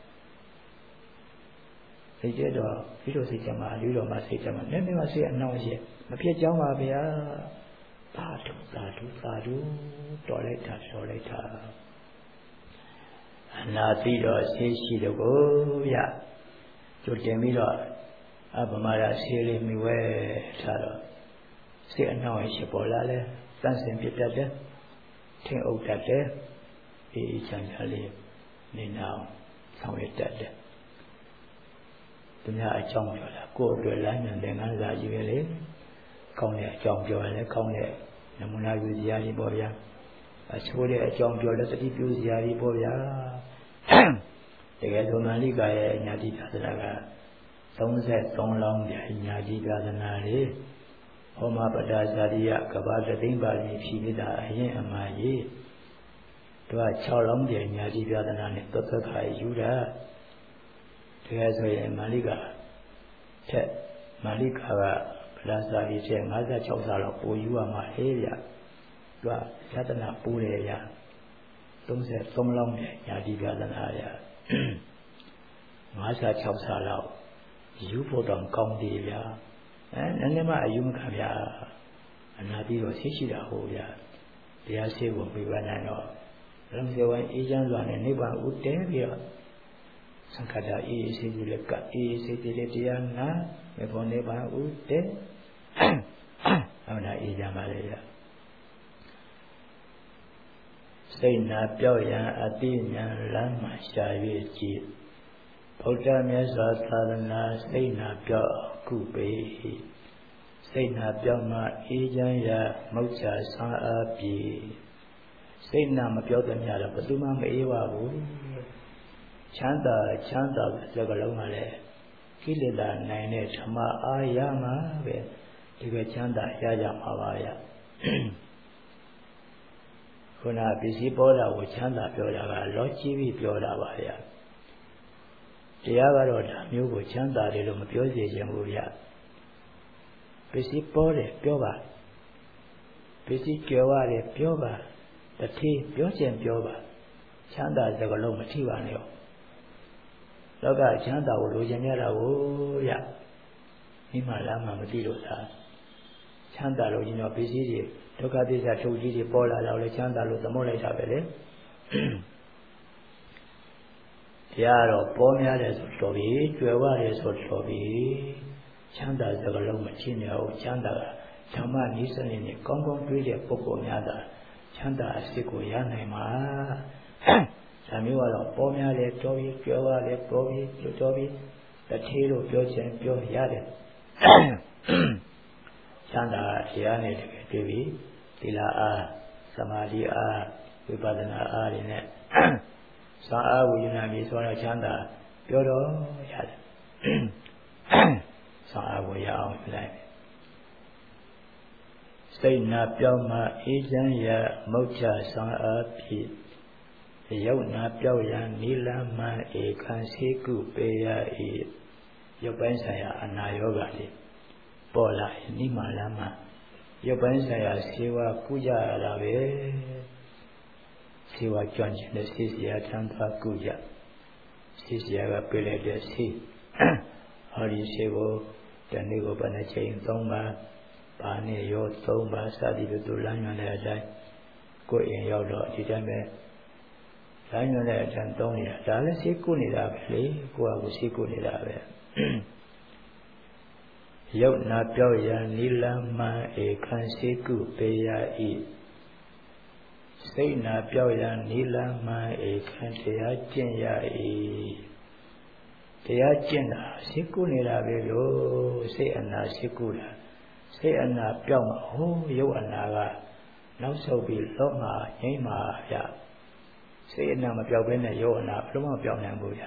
စိတ်ကြတော့ပြီးတော့စိတ်ကြမှာလူတော်မှာစိတ်ကြမှာနည်းနည်းမှစိတ်အနှောင့်အယှက်မဖြစ်ကြောင်းပါဗျာသာဓုသာဓုသာဓုတော်လိုက်တာတော်လိုက်တာအနာပြီးတော့ဆေးရှိတော့ကိုဗျကျုပ်တင်ပြီးတော့အပမရဆေးလေးမိဝဲထားတော့စိတ်အနှောင့်အယှက်ပေါ်လာလဲတန့်စင်ပြတတ်တယ်ထင်အုပ်တတ်တယ်အေးအေးချမ်းချမ်းလေးနေအောင်ဆောင်ရတတ်တယ်သူများအကြောင်းပြောတာကိုယ်အတွက်လမ်းညွှန်သင်ခန်းစာကြီးပဲလေကောင်းတဲ့အကြောင်းပြောရင်လည်းကောင်းတဲ့နမူနာယူစရာကြီးပေါ့ဗျာအချိုးတဲ့အကြောင်းပြောလည်းတတိပြုစရာကြီးပေါ့ဗျာတကယ်ဆိုမာလိကာရဲ့ညာတိသာသနာကသုံးသုံးလောင်းပြညာတိသာသနာလေးဟောမပဒါဇာတိယကဘာတသိမ့်ပါလိဖြီမိတာအရင်အမှားကြီးသူက၆လောင်းပြညာတိသာသနာနဲ့သတ်သက်ခါယူတာတကယ်ဆိုရင်မာလိကာထက်မာလိကာကပဒါဇာတိထက်၅၆ဆလောက်ပိုယူရမှာဟေးဗျသူကသာသနာပိုးတယ်ဗျသုံးသုံးလောင်းပြညာတိသာသနာဗျ၅ဆ၆ဆလောက်ယူဖို့တော့ကောင်းသေးဗျာအဲနည်းနည်းမှအယူမခံဗျာအနာပြီးတော့ဆေးရှိတာဟုတ်ဗျာတရားဆေးကိုပြပါနိုင်တော့လမ်းစေဝိုင်းအေးချမ်းစွာနဲ့နိဗ္ဗာန်ဥတည်ပြီးတော့သံဃာတအေးဆေးကြီးလည်းကအေးဆေးကြီးလည်းတရားနာမေဖို့နိဗ္ဗာန်ဥတည်အမှန်တရားအေးချမ်းပါလေဗျာစိတ်နာပြောက်ရန်အတိညာလမ်းမှာရှာ၍ကြည်ဘုရားမြတ်စွာသာသနာစိတ်နာပြောက်ကုပေစိတ်နာပြောက်မှအေးချမ်းရာမောက္ခဆံအားပြီစိတ်နာမပြောက်တဲ့မြတ်တော့ဘယ်သူမှမအေးပါဘူးချမ်းသာချမ်းသာစကားလုံးကလည်းကိလေသာနိုင်တဲ့ဓမ္မအားရမှာပဲဒီပဲချမ်းသာရကြမှာပါဗျခုနပစ္စည်းပေါ်တာကိုချမ်းသာပြောတာကလောကြည့်ပြီးပြောတာပါဗျာတရားကတော့ဒါမျိုးကိုချမ်းသာတယ်လို့မပြောစေချင်ဘူးဗျာပစ္စည်းပေါ်တယ်ပြောပါပစ္စည်းကြော်ရတယ်ပြောပါတတိပြောချင်ပြောပါချမ်းသာစကားလုံးမထိပါနဲ့ရောလောကချမ်းသာကိုလိုချင်ကြတာကိုဗျမိမလားမှမသိလို့လားချမ်းသာလို့ညီတော်ပစ္စည်းတွေဒုက္ခသစ္စာထုတ်ကြီးတွေပေါ်လာတော့လေချမ်းသာလို့သမုတ်လိုက်တာပဲလေတရားတော့ပေါ်များတယ်ဆိုတော်ပြီကျွယ်ဝတယ်ဆိုတော်ပြီချမ်းသာစကားလုံးမချိနေအောင်ချမ်းသာဓမ္မနိစ္စနေနဲ့ကောင်းကောင်းတွေးတဲ့ပုဂ္ဂိုလ်များသာချမ်းသာအစစ်ကိုရနိုင်မှာဒါမျိုးကတော့ပေါ်များတယ်တော်ပြီကျွယ်ဝတယ်တော်ပြီတော်ပြီတထေးတို့ပြောချင်ပြောရတယ်ချမ်းသာတရားနဲ့တကယ်တွေ့ပြီသီလအားသမာဓိအားဝိပဿနာအားတွေနဲ့သာအားဝိညာဉ်မြေဆိုတော့ချမ်းသာပြောတော့ရတယ်သာအားကိုရအောင်ပြလိုက်စိတ်နာပြောင်းမှအေးချမ်းရမုတ်ချသာအားဖြင့်ရုပ်နာပြောင်းရန်နိလမ်းမှဧခံစေကုပေရ၏ရုပ်ပိုင်းဆိုင်ရာအနာယောဂလေးပေါ်လာနိမလမ်းမှရုပ်ပိုင်းဆိုင်ရာဆေးဝါးကုကြရတာပဲဆေးဝါးကျွမ်းကျင်တဲ့ဆေးဆရာထမ်းသွားကုကြဆေးဆရာကပြလိုက်တဲ့ဆေးဟောဒီဆေးကိုတနေ့ကိုဘယ်နှချိန်သုံးပါဘာနဲ့ရောသုံးပါစသည်တို့သူလမ်းညွှန်တဲ့အတိုင်းကိုယ်အိမ်ရောက်တော့ဒီတိုင်းပဲလမ်းညွှန်တဲ့အတိုင်းသုံးနေတာဒါလည်းဆေးကုနေတာပဲလေကိုယ့်အကူဆေးကုနေတာပဲရုပ်နာပြောက်ရန်နိလမ်းမှဧခံစေကုပေရ၏စိတ်နာပြောက်ရန်နိလမ်းမှဧခံတရားကျင့်ရ၏တရားကျင့်တာစေကုနေတာပဲလို့စိတ်အနာစေကုတာစိတ်အနာပြောက်မှဟိုးရုပ်အနာကနောက်ဆုတ်ပြီးလောမှာငြိမ့်မှာဗျစိတ်အနာမပြောက်ဘဲနဲ့ရုပ်အနာဘယ်လိုမှပြောက်နိုင်ဘူးဗျ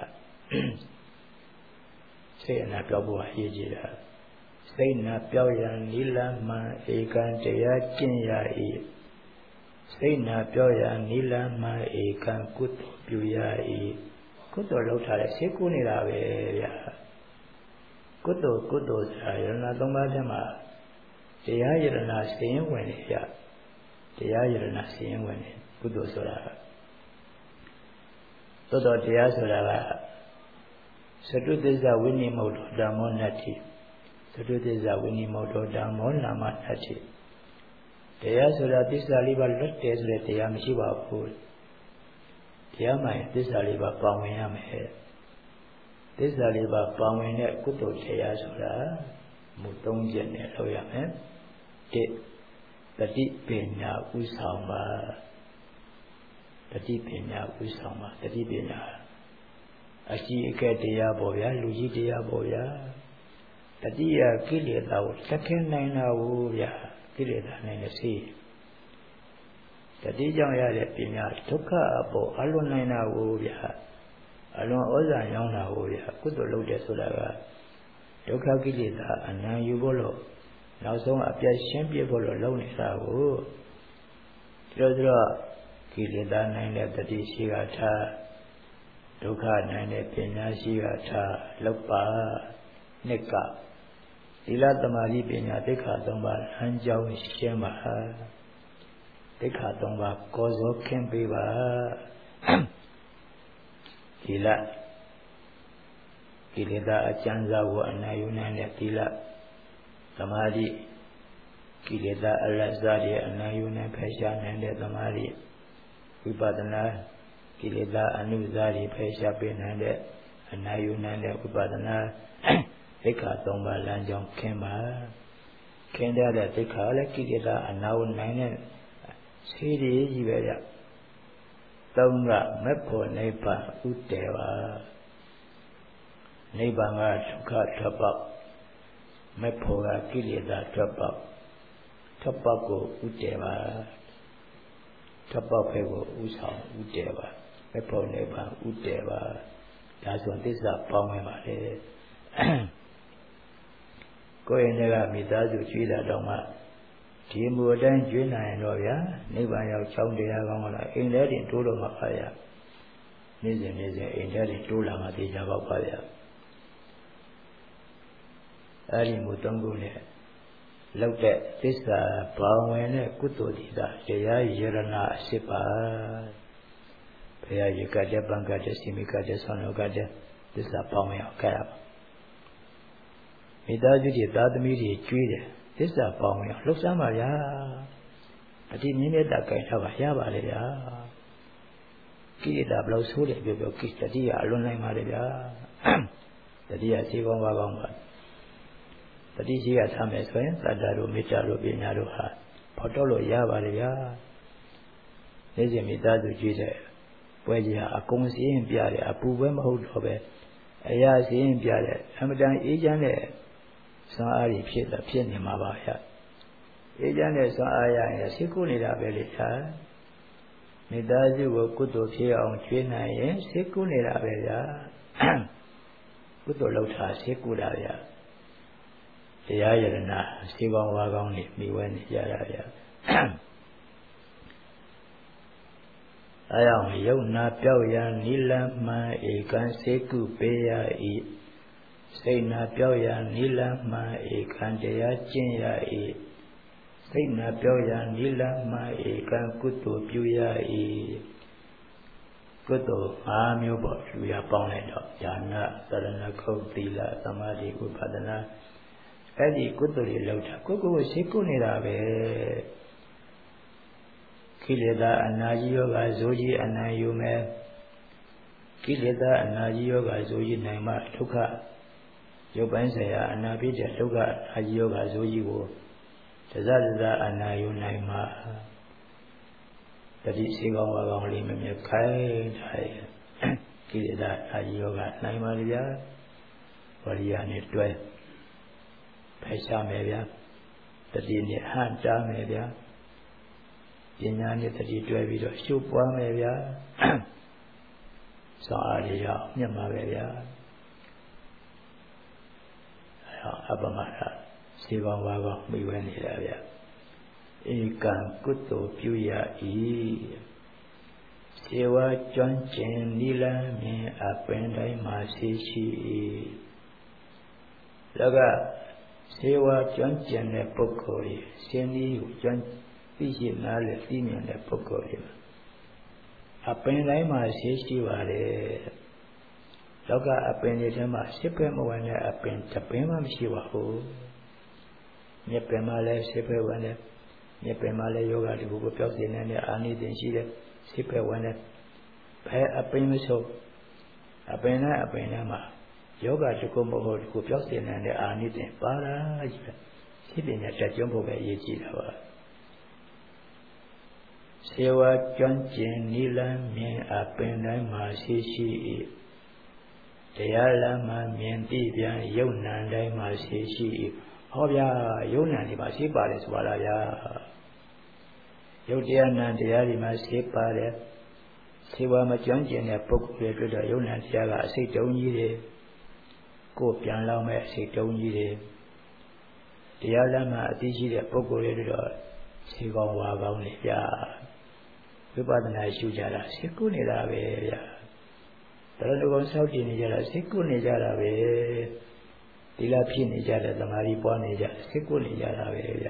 စိတ်အနာပြောက်ဖို့အရေးကြီးတာစိတ်နာပြောက်ရန်နိလမ်းမှဧကံတရားကျင့်ရ၏စိတ်နာပြောက်ရန်နိလမ်းမှဧကံကုသိုလ်ပြုရ၏ကုသိုလ်လုပ်ထားတဲ့စေကုနေတာပဲဗျာကုသိုလ်ကုသိုလ်ဆိုတာယရဏသုံးပါးထဲမှာတရားယရဏစင်ဝင်နေဗျာတရားယရဏစင်ဝင်နေကုသိုလ်ဆိုတာသို့တော်တရားဆိုတာကသတုသစ္စာဝိနိမုတ်တော်ဓမ္မောနတ္တိသတုသစ္စာဝိနိမုတ်တော်ဓမ္မောနာမနတ္တိတရားဆိုတာသစ္စာလေးပါးလွတ်တယ်ဆိုတဲ့တရားမရှိပါဘူးတရားမှသစ္စာလေးပါးပါဝင်ရမယ်သစ္စာလေးပါးပါဝင်တဲ့ကုသိုလ်တရားဆိုတာမူသုံးချက်နဲ့လုပ်ရမယ်တစ်တတိပညာဥဆောင်ပါတတိပညာဥဆောင်ပါတတိပညာအရှိအကဲတရားပေါ့ဗျာလူကြီးတရားပေါ့ဗျာတတိယကိလေသာကိုလက်ခဲနိုင်တာဘူးဗျာကိလေသာနိုင်တဲ့စိတ်တတိကြောင့်ရတဲ့ပညာဒုက္ခအပေါ်အလွန်နိုင်တာဘူးဗျာအလွန်ဩဇာရောင်းတာဘူးဗျာကုသိုလ်လုပ်တယ်ဆိုတာကဒုက္ခကိလေသာအနံယူဖို့လို့နောက်ဆုံးအပြတ်ရှင်းပြဖို့လို့လုပ်နေတာကိုဒီလိုဆိုတော့ကိလေသာနိုင်တဲ့တတိရှိကထားဒုက္ခနိုင်တဲ့ပညာရှိကထားလောက်ပါနှစ်ကသီလသမာဓိပညာသိက္ခာသုံးပါးလမ်းကြောင်းရှင်းပါသိက္ခာသုံးပါးကောဇောခင်းပေးပါသီလကိလေသာအကျဉ်းစားကိုအနာယူနိုင်တဲ့သီလသမာဓိကိလေသာအလတ်စားတွေအနာယူနိုင်ဖယ်ရှားနိုင်တဲ့သမာဓိဝိပဿနာကိလေသာအနုစားတွေဖယ်ရှားပေးနိုင်တဲ့အနာယူနိုင်တဲ့ဝိပဿနာသိက္ခာသုံးပါးလမ်းကြောင်းခင်းပါခင်းတဲ့သိက္ခာလည်းကိလေသာအနာဝနိုင်တဲ့ဆေးတွေကြီးပဲကြသုံးကမက်ဖို့နိဗ္ဗာန်ဥတည်ပါနိဗ္ဗာန်ကဒုက္ခထွက်ပေါက်မက်ဖို့ကကိလေသာထွက်ပေါက်ထွက်ပေါက်ကိုဥတည်ပါထွက်ပေါက်ပဲကိုဥဆောင်ဥတည်ပါမက်ဖို့နိဗ္ဗာန်ဥတည်ပါဒါဆိုသစ္စာပေါင်းဝင်ပါလေကိုယ်ရင်ကမိသားစုကျွေးတာတော့မှဒီမူအတိုင်းကျွေးနိုင်တော့ဗျာနိဗ္ဗာန်ရောက်ချောင်းတရားကောင်းလာအိမ်ထဲတင်တိုးလို့မပါရနေ့စဉ်နေ့စဉ်အိမ်ထဲတင်တိုးလာမှသိကြပါပါဗျာအဲဒီမူသုံးခုနဲ့လောက်တဲ့သစ္စာဘာဝင်တဲ့ကုသိုလ်တိတာတရားယရဏအစစ်ပါဘုရားရေကတဲ့ပံကတဲ့စီမိကတဲ့ဆွမ်းလောကတဲ့သစ္စာပေါင်းရအောင်ကြရပါမိသားစုတွေသားသမီးတွေကျွေးတယ်သစ္စာပေါင်းရအောင်လှုပ်ရှားပါဗျာအတိမြင့်မြတ်တာကြိုက်ထားပါရပါလေဗျာကကိလေသာဘလို့ဆိုးတယ်ပြောပြောကိတတိယအလွန်နိုင်ပါလေဗျာတတိယရှိကောင်းပါကောင်းပါတတိရှိရထားမယ်ဆိုရင်သတ္တတို့မေတ္တာတို့ပညာတို့ဟာဖော်ထုတ်လို့ရပါလေဗျာနေ့စဉ်မိသားစုကြည့်တဲ့ပွဲကြီးဟာအကုန်စင်းပြတယ်အပူပဲမဟုတ်တော့ပဲအရာစင်းပြတယ်အမတန်အေးချမ်းတဲ့စွမ်းအားကြီးဖြစ်တာဖြစ်နေမှာပါဗျာအေးချမ်းတဲ့စွမ်းအားရရင်စိတ်ကူးနေတာပဲလေဗျာမိသားစုကိုကုသိုလ်ဖြစ်အောင်ကျွေးနိုင်ရင်စိတ်ကူးနေတာပဲဗျာကုသိုလ်လုပ်တာစိတ်ကူးတာဗျာတရားယရနာစေကောင်းဝါကောင်းနေမိဝဲနေကြတာဗျာအဲအောင်ယုံနာပြောက်ရန်နိလမှန်ဧကံစေကုပေးရ၏စိတ်နာပြောက်ရန်နိလမှန်ဧကံတရားကျင့်ရ၏စိတ်နာပြောက်ရန်နိလမှန်ဧကံကုသိုလ်ပြုရ၏ကုသိုလ်၅မျိုးပေါ့လူရပေါင်းလိုက်တော့ဉာဏ်သရဏဂုတ်သီလသမာဓိဥပဒနာအဲ့ဒီကုသိုလ်တွေလောက်တာကိုကိုကိုစိတ်ကုနေတာပဲကိလေသာအနာကြီးယောဂဇိုးကြီးအနံယူမယ်ကိလေသာအနာကြီးယောဂဇိုးကြီးနိုင်မှဒုက္ခရုပ်ပိုင်းဆိုင်ရာအနာဖြစ်တဲ့ဒုက္ခအနာကြီးယောဂဇိုးကြီးကိုတဇတဇအနာယူနိုင်မှတတိစေကောင်းဝါကောင်းလေးမမြဲခိုင်းထားရဲ့ကိလေသာအနာကြီးယောဂနိုင်ပါလေဗျာဝရိယနဲ့တွဲဖယ်ရှားမယ်ဗျာတတိနဲ့ဟန်တားမယ်ဗျာပညာနဲ့တတိတွဲပြီးတော့ရှုပွားမယ်ဗျာစောအားရရမြတ်မှာပဲဗျာအဲတော့အပမဒစေကောင်းဝါကောင်းမိဝဲနေတာဗျာဧကံကုသိုလ်ပြုရ၏စေဝါကျွမ်းကျင်နိလန်းမြင်အပင်တိုင်းမှာရှိရှိ၏လောကစေဝါကျွမ်းကျင်တဲ့ပုဂ္ဂိုလ်ကြီးရှင်ဤကိုကျွမ်းသိရှိနားလည်သိမြင်တဲ့ပုဂ္ဂိုလ်ကြီးအပင်တိုင်းမှာရှိရှိပါလေလောကအပင်တွေထဲမှာရှစ်ဖက်မဝင်တဲ့အပင်တစ်ပင်မှမရှိပါဘူးမြက်ပင်မှာလည်းရှစ်ဖက်ဝင်တယ်မြက်ပင်မှာလည်းယောဂတကူကိုပြောက်စေနေတဲ့အာနိသင်ရှိတဲ့ရှစ်ဖက်ဝင်တယ်ဘယ်အပင်မဆိုအပင်နဲ့အပင်ထဲမှာယောဂတကူမဟုတ်တကူပြောက်စေနေတဲ့အာနိသင်ပါလာကြီးပဲရှိပညာတက်ကျွန်းဖို့ပဲအရေးကြီးတာပါစေဝါကျွမ်းကျင်နိလန်းမြင်အပင်တိုင်းမှာရှိရှိ၏တရားလမ်းမှာမြင်သိပြန်ယုံနံတိုင်းမှာရှိရှိ၏ဟောဗျာယုံနံဒီမှာရှိပါတယ်ဆိုပါလားဗျာယုတ်တရားနံတရားဒီမှာရှိပါတယ်စေဝါမကျွမ်းကျင်တဲ့ပုဂ္ဂိုလ်တွေအတွက်တော့ယုံနံတရားကအစိတ်တုံးကြီးတွေကိုပြန်လောက်မဲ့အစိတ်တုံးကြီးတွေတရားလမ်းမှာအသိရှိတဲ့ပုဂ္ဂိုလ်တွေတော့စေကောင်းဝါကောင်းနေဗျာဝိပဿနာရှုကြတာစိတ်ကူးနေတာပဲဗျာတရဏဂုံစောင့်ကြည့်နေကြတာစိတ်ကူးနေကြတာပဲသီလဖြစ်နေကြတယ်သမာဓိပွားနေကြစိတ်ကူးနေကြတာပဲဗျာ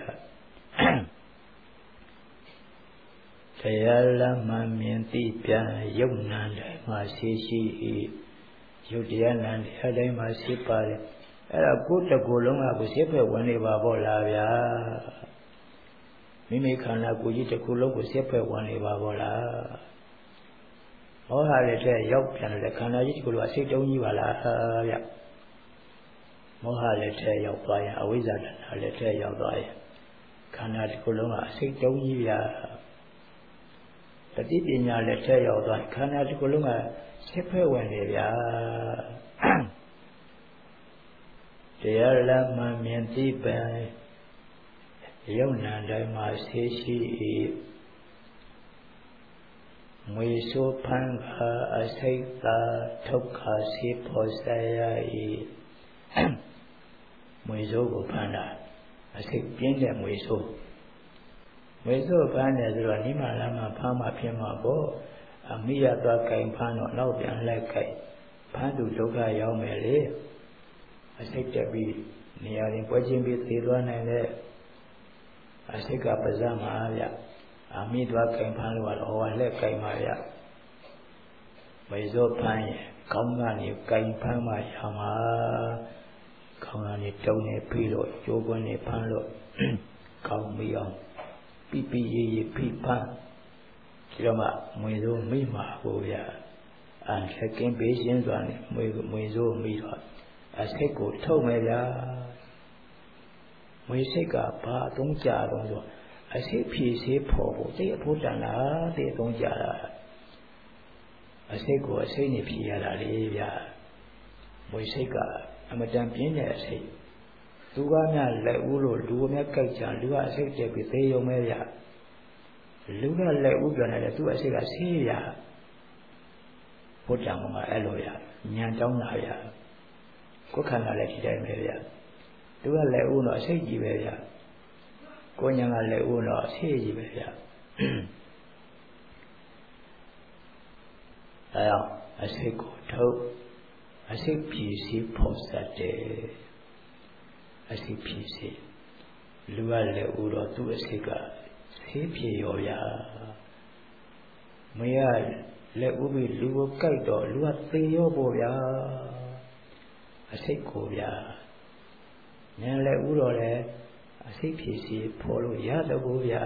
တရားလမ်းမှမြင်သိပြန်ယုံနံတိုင်းမှာရှိရှိ၏ယုတ်တရားနံတရားတိုင်းမှာရှိပါတယ်အဲ့ဒါကိုယ်တကူလုံးကကိုစိတ်ပဲဝင်နေပါပေါ့လားဗျာမိမိခန္ဓာကိုယ်ကြီးတစ်ခုလုံးကိုစိတ်ပဲဝင်နေပါပေါ့လားမောဟရဲ့တဲ့ရောက်ပြန်တဲ့ခန္ဓာကြီးတစ်ခုလုံးအစိတ်တုံးကြီးပါလားဗျမောဟရဲ့တဲ့ရောက်သွားရင်အဝိဇ္ဇာတဏှာရဲ့တဲ့ရောက်သွားရင်ခန္ဓာတစ်ခုလုံးကအစိတ်တုံးကြီးဗျာတတိပညာလည်းတဲ့ရောက်သွားခန္ဓာတစ်ခုလုံးကစိတ်ပဲဝင်နေဗျာတရားလမ်းမှမြင်သိပင်ယုံနံတိုင်းမှာရှိရှိ၏မွေဆိုးဖန်ကအစိတ်သာထုတ်ခါစေဖို့ဆက်ရ၏မွေဆိုးကိုဖန်တာအစိတ်ပြင်းတဲ့မွေဆိုးမွေဆိုးဖန်တယ်ဆိုတော့နိမလမ်းမှာဖမ်းမှဖြစ်မှာပေါ့အမိရသွားကင်ဖမ်းတော့နောက်ပြန်လိုက်ကင်ဖမ်းသူဒုက္ခရောက်မယ်လေအစိတ်တက်ပြီးနေရာရင်ပွဲချင်းပြီးသေသွားနိုင်တဲ့အစိတ်ကပါဇက်မှာဗျအမိသွားကင်ဖမ်းလို့ကတော့ဟောလက်ကင်ပါဗျမေဇောဖမ်းရင်ကောင်းကနေကင်ဖမ်းမှရမှာကောင်းကနေတုံးနေပြီးလို့ကျိုးကွန်းနေဖမ်းလို့ကောင်းပြီးအောင်ပြပြရေးရေးဖိဖမ်းဒီတော့မှမွေစိုးမိမှာကိုဗျာအန်ခက်ကင်းပေးရှင်းစွာနဲ့မွေမွေစိုးမိတော့အစိတ်ကိုထုတ်မယ်ဗျာမွေစိတ်ကဘာအသုံးကြတော့ဆိုအစိတ်ဖြည့်စေးဖို့ဖို့တိတ်အဖို့တန်လားတိတ်အသုံးကြတာအစိတ်ကိုအစိတ်နဲ့ဖြည့်ရတာလေဗျာမွေစိတ်ကအမတန်ပြင်းတဲ့အစိတ်လူကများလက်ဦးလို့လူကများကြိုက်ကြလူကအစိတ်တက်ပြီးသေးရုံပဲဗျာလူကလက်ဦးပြန်တယ်သူ့အစိတ်ကဆေးရဘုဒ္ဓံမှာအဲ့လိုရညံတောင်းတာရကိုယ်ခန္ဓာလည်းဒီတိုင်းပဲဗျာသူကလက်ဦးတော့အစိတ်ကြီးပဲဗျာကိုညာကလက်ဦးတော့အဆေးကြီးပဲဗျာအဲအောင်အစိတ်ကိုထုတ်အစိတ်ဖြည့်စီဖို့စတဲ့အစိတ်ဖြည့်စီလူကလက်ဦးတော့သူ့အစိတ်ကဆေးဖြည့်ရောဗျာမရလက်ဦးပြီးလူကိုကြိုက်တော့လူကသေရောပေါ့ဗျာအစိတ်ကိုဗျာဉာဏ်လက်ဦးတော့လေအစိတ်ဖြည့်စီဖို့လို့ရတော့ဘူးဗျာ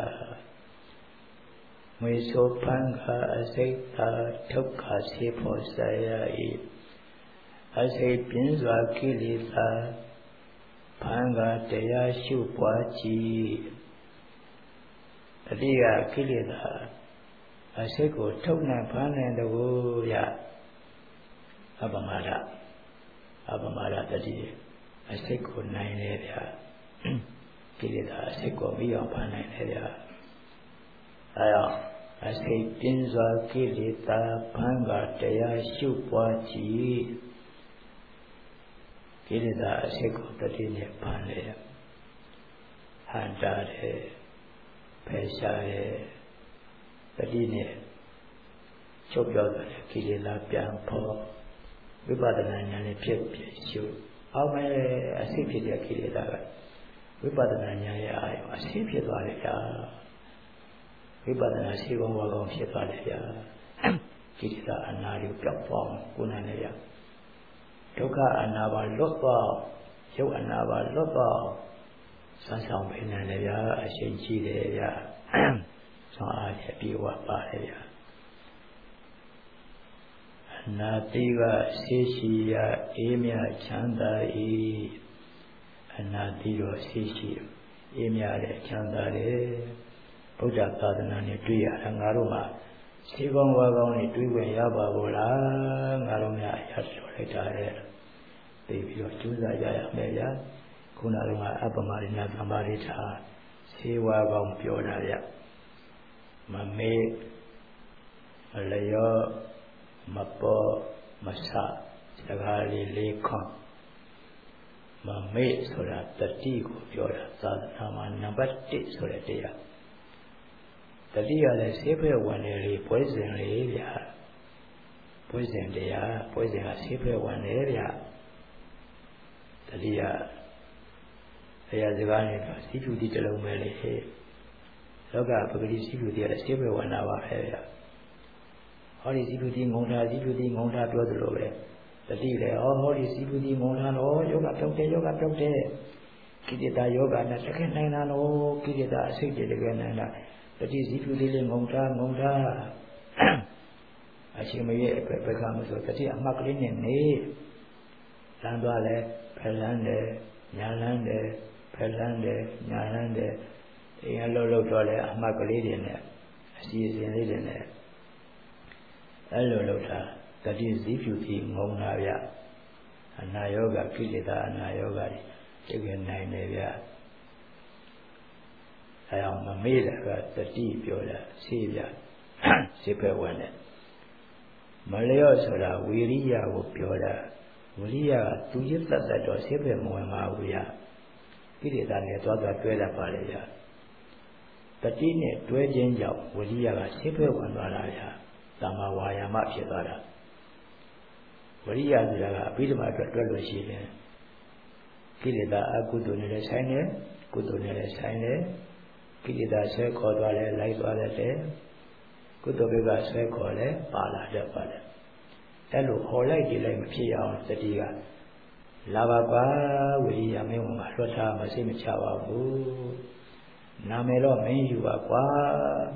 မွေဆိုပန်းကအစိတ်သာထုတ်ခါစီဖို့ဆရာဤအစိတ်ပြင်းစွာကိလေသာဖန်ကတရားရှုပွားကြည်အတိကကိလေသာအစိတ်ကိုထုတ်နိုင်ဖန်နိုင်တော့ဗျာအပမဒအပမဒတတိအစိတ်ကိုနိုင်တယ်ဗျာကိလေသာအစိတ်ကိုပြီးအောင်ဖန်နိုင်တယ်ဗျာအဲတော့အစိတ်ပြင်းစွာကိလေသာဖန်ကတရားရှုပွားကြည်ကိလေသာအစိတ်ကိုတတိနဲ့ဖန်လေဟန်တာတယ်ဖယ်ရှားတယ်တတိနဲ့ချုပ်ပြောတယ်ကိလေသာပြန်ဖို့ဝိပဿနာဉာဏ်နဲ့ဖြစ်ဖြစ်ရှုအောင်မဲ့အစိတ်ဖြစ်တဲ့ကိလေသာကဝိပဿနာဉာဏ်ရဲ့အာရုံအစိတ်ဖြစ်သွားတယ်ဗျာဝိပဿနာရှိကောင်းဝါကောင်းဖြစ်သွားတယ်ဗျာကိလေသာအနာကိုပျောက်သွားအောင်ကိုယ်နိုင်တယ်ဗျာဒုက္ခအနာပါလွတ်သွားရုပ်အနာပါလွတ်သွားဆန်းဆောင်ပေးနိုင်တယ်ဗျာအရှိန်ကြီးတယ်ဗျာဆောင်းအားဖြင့်ပြေဝပါတယ်ဗျာအနာတိကရှိရှိရာအေးမြချမ်းသာ၏အနာတိတော့ရှိရှိအေးမြတဲ့ချမ်းသာတယ်ဗုဒ္ဓသာသနာနဲ့တွေ့ရတာငါတို့မှာရှိကောင်းဝါကောင်းနဲ့တွေ့ခွင့်ရပါဘူးလားငါတို့များအရာတော်လိုက်တာလေသိပြီးတော့ကျူးစာကြရမယ်ဗျာခုနကအပမရိနာသမာဓိထာရှိဝါကောင်းပြောတာဗျမမေ့မလျော့မပေါ်မဆစကားလေးလေးခွန်မမေ့ဆိုတာတတိကိုပြောတာသာသနာမှာနံပါတ်တစ်ဆိုတဲ့တရားတတိကလည်းဆေးဖက်ဝင်တယ်လေပွဲစဉ်လေးဗျာပွဲစဉ်တရားပွဲစဉ်ကဆေးဖက်ဝင်တယ်ဗျာတတိကတရားစကားနဲ့စီဖြူတိတလုံးပဲလေလောကပဂတိစီဖြူတိကလည်းဆေးဖက်ဝင်တာပါပဲဗျာဟောဒီစီဖြူတိငုံတာစီဖြူတိငုံတာပြောသလိုပဲတတိလည်းဟောဟောဒီစီဖြူတိငုံတာတော့ယောဂပြောက်တယ်ယောဂပြောက်တယ်ကိလေသာယောဂနဲ့တကယ်နိုင်တာတော့ကိလေသာအစိတ်တွေတကယ်နိုင်တာတတိစီဖြူလေးလေးငုံတာငုံတာအရှင်မရဲ့အတွက်ဘက်ကမဆိုတတိအမှတ်ကလေးနဲ့နေလမ်းသွားလဲဖယ်လန်းတယ်ညာလန်းတယ်ဖယ်လန်းတယ်ညာလန်းတယ်အိမ်ကလှုပ်လှုပ်တော့လဲအမှတ်ကလေးတွေနဲ့အစီအစဉ်လေးတွေနဲ့အဲ့လိုလှုပ်တာတတိစီဖြူကြီးငုံတာဗျအနာယောဂကိလေသာအနာယောဂတွေတကယ်နိုင်တယ်ဗျအဲအောင်မမေ့တာကတတိပြောတာဆေးပြဆေးဖက်ဝင်တယ်မလျော့ဆိုတာဝီရိယကိုပြောတာဝီရိယကသူရစ်တတ်တတ်တော့ဆေးဖက်မဝင်ပါဘူးဗျကိလေသာနဲ့သွားသွားတွဲတတ်ပါလေဗျတတိနဲ့တွဲခြင်းကြောင့်ဝီရိယကဆေးဖက်ဝင်သွားတာဗျတမ္မာဝါယာမဖြစ်သွားတာဝိရိယဆိုတာကအဘိဓမ္မာအတွက်တွက်လို့ရှိတယ်ကိလေသာအကုသိုလ်နဲ့လည်းဆိုင်တယ်ကုသိုလ်နဲ့လည်းဆိုင်တယ်ကိလေသာဆွဲခေါ်သွားလဲလိုက်သွားတယ်ကုသိုလ်ဘက်ကဆွဲခေါ်လဲပါလာတတ်ပါတယ်အဲ့လိုခေါ်လိုက်ကြည့်လိုက်မဖြစ်အောင်တတိကလာပါပါဝိရိယမင်းဝင်မှာလွတ်ထားမစိတ်မချပါဘူးနာမည်တော့မင်းယူပါကွာ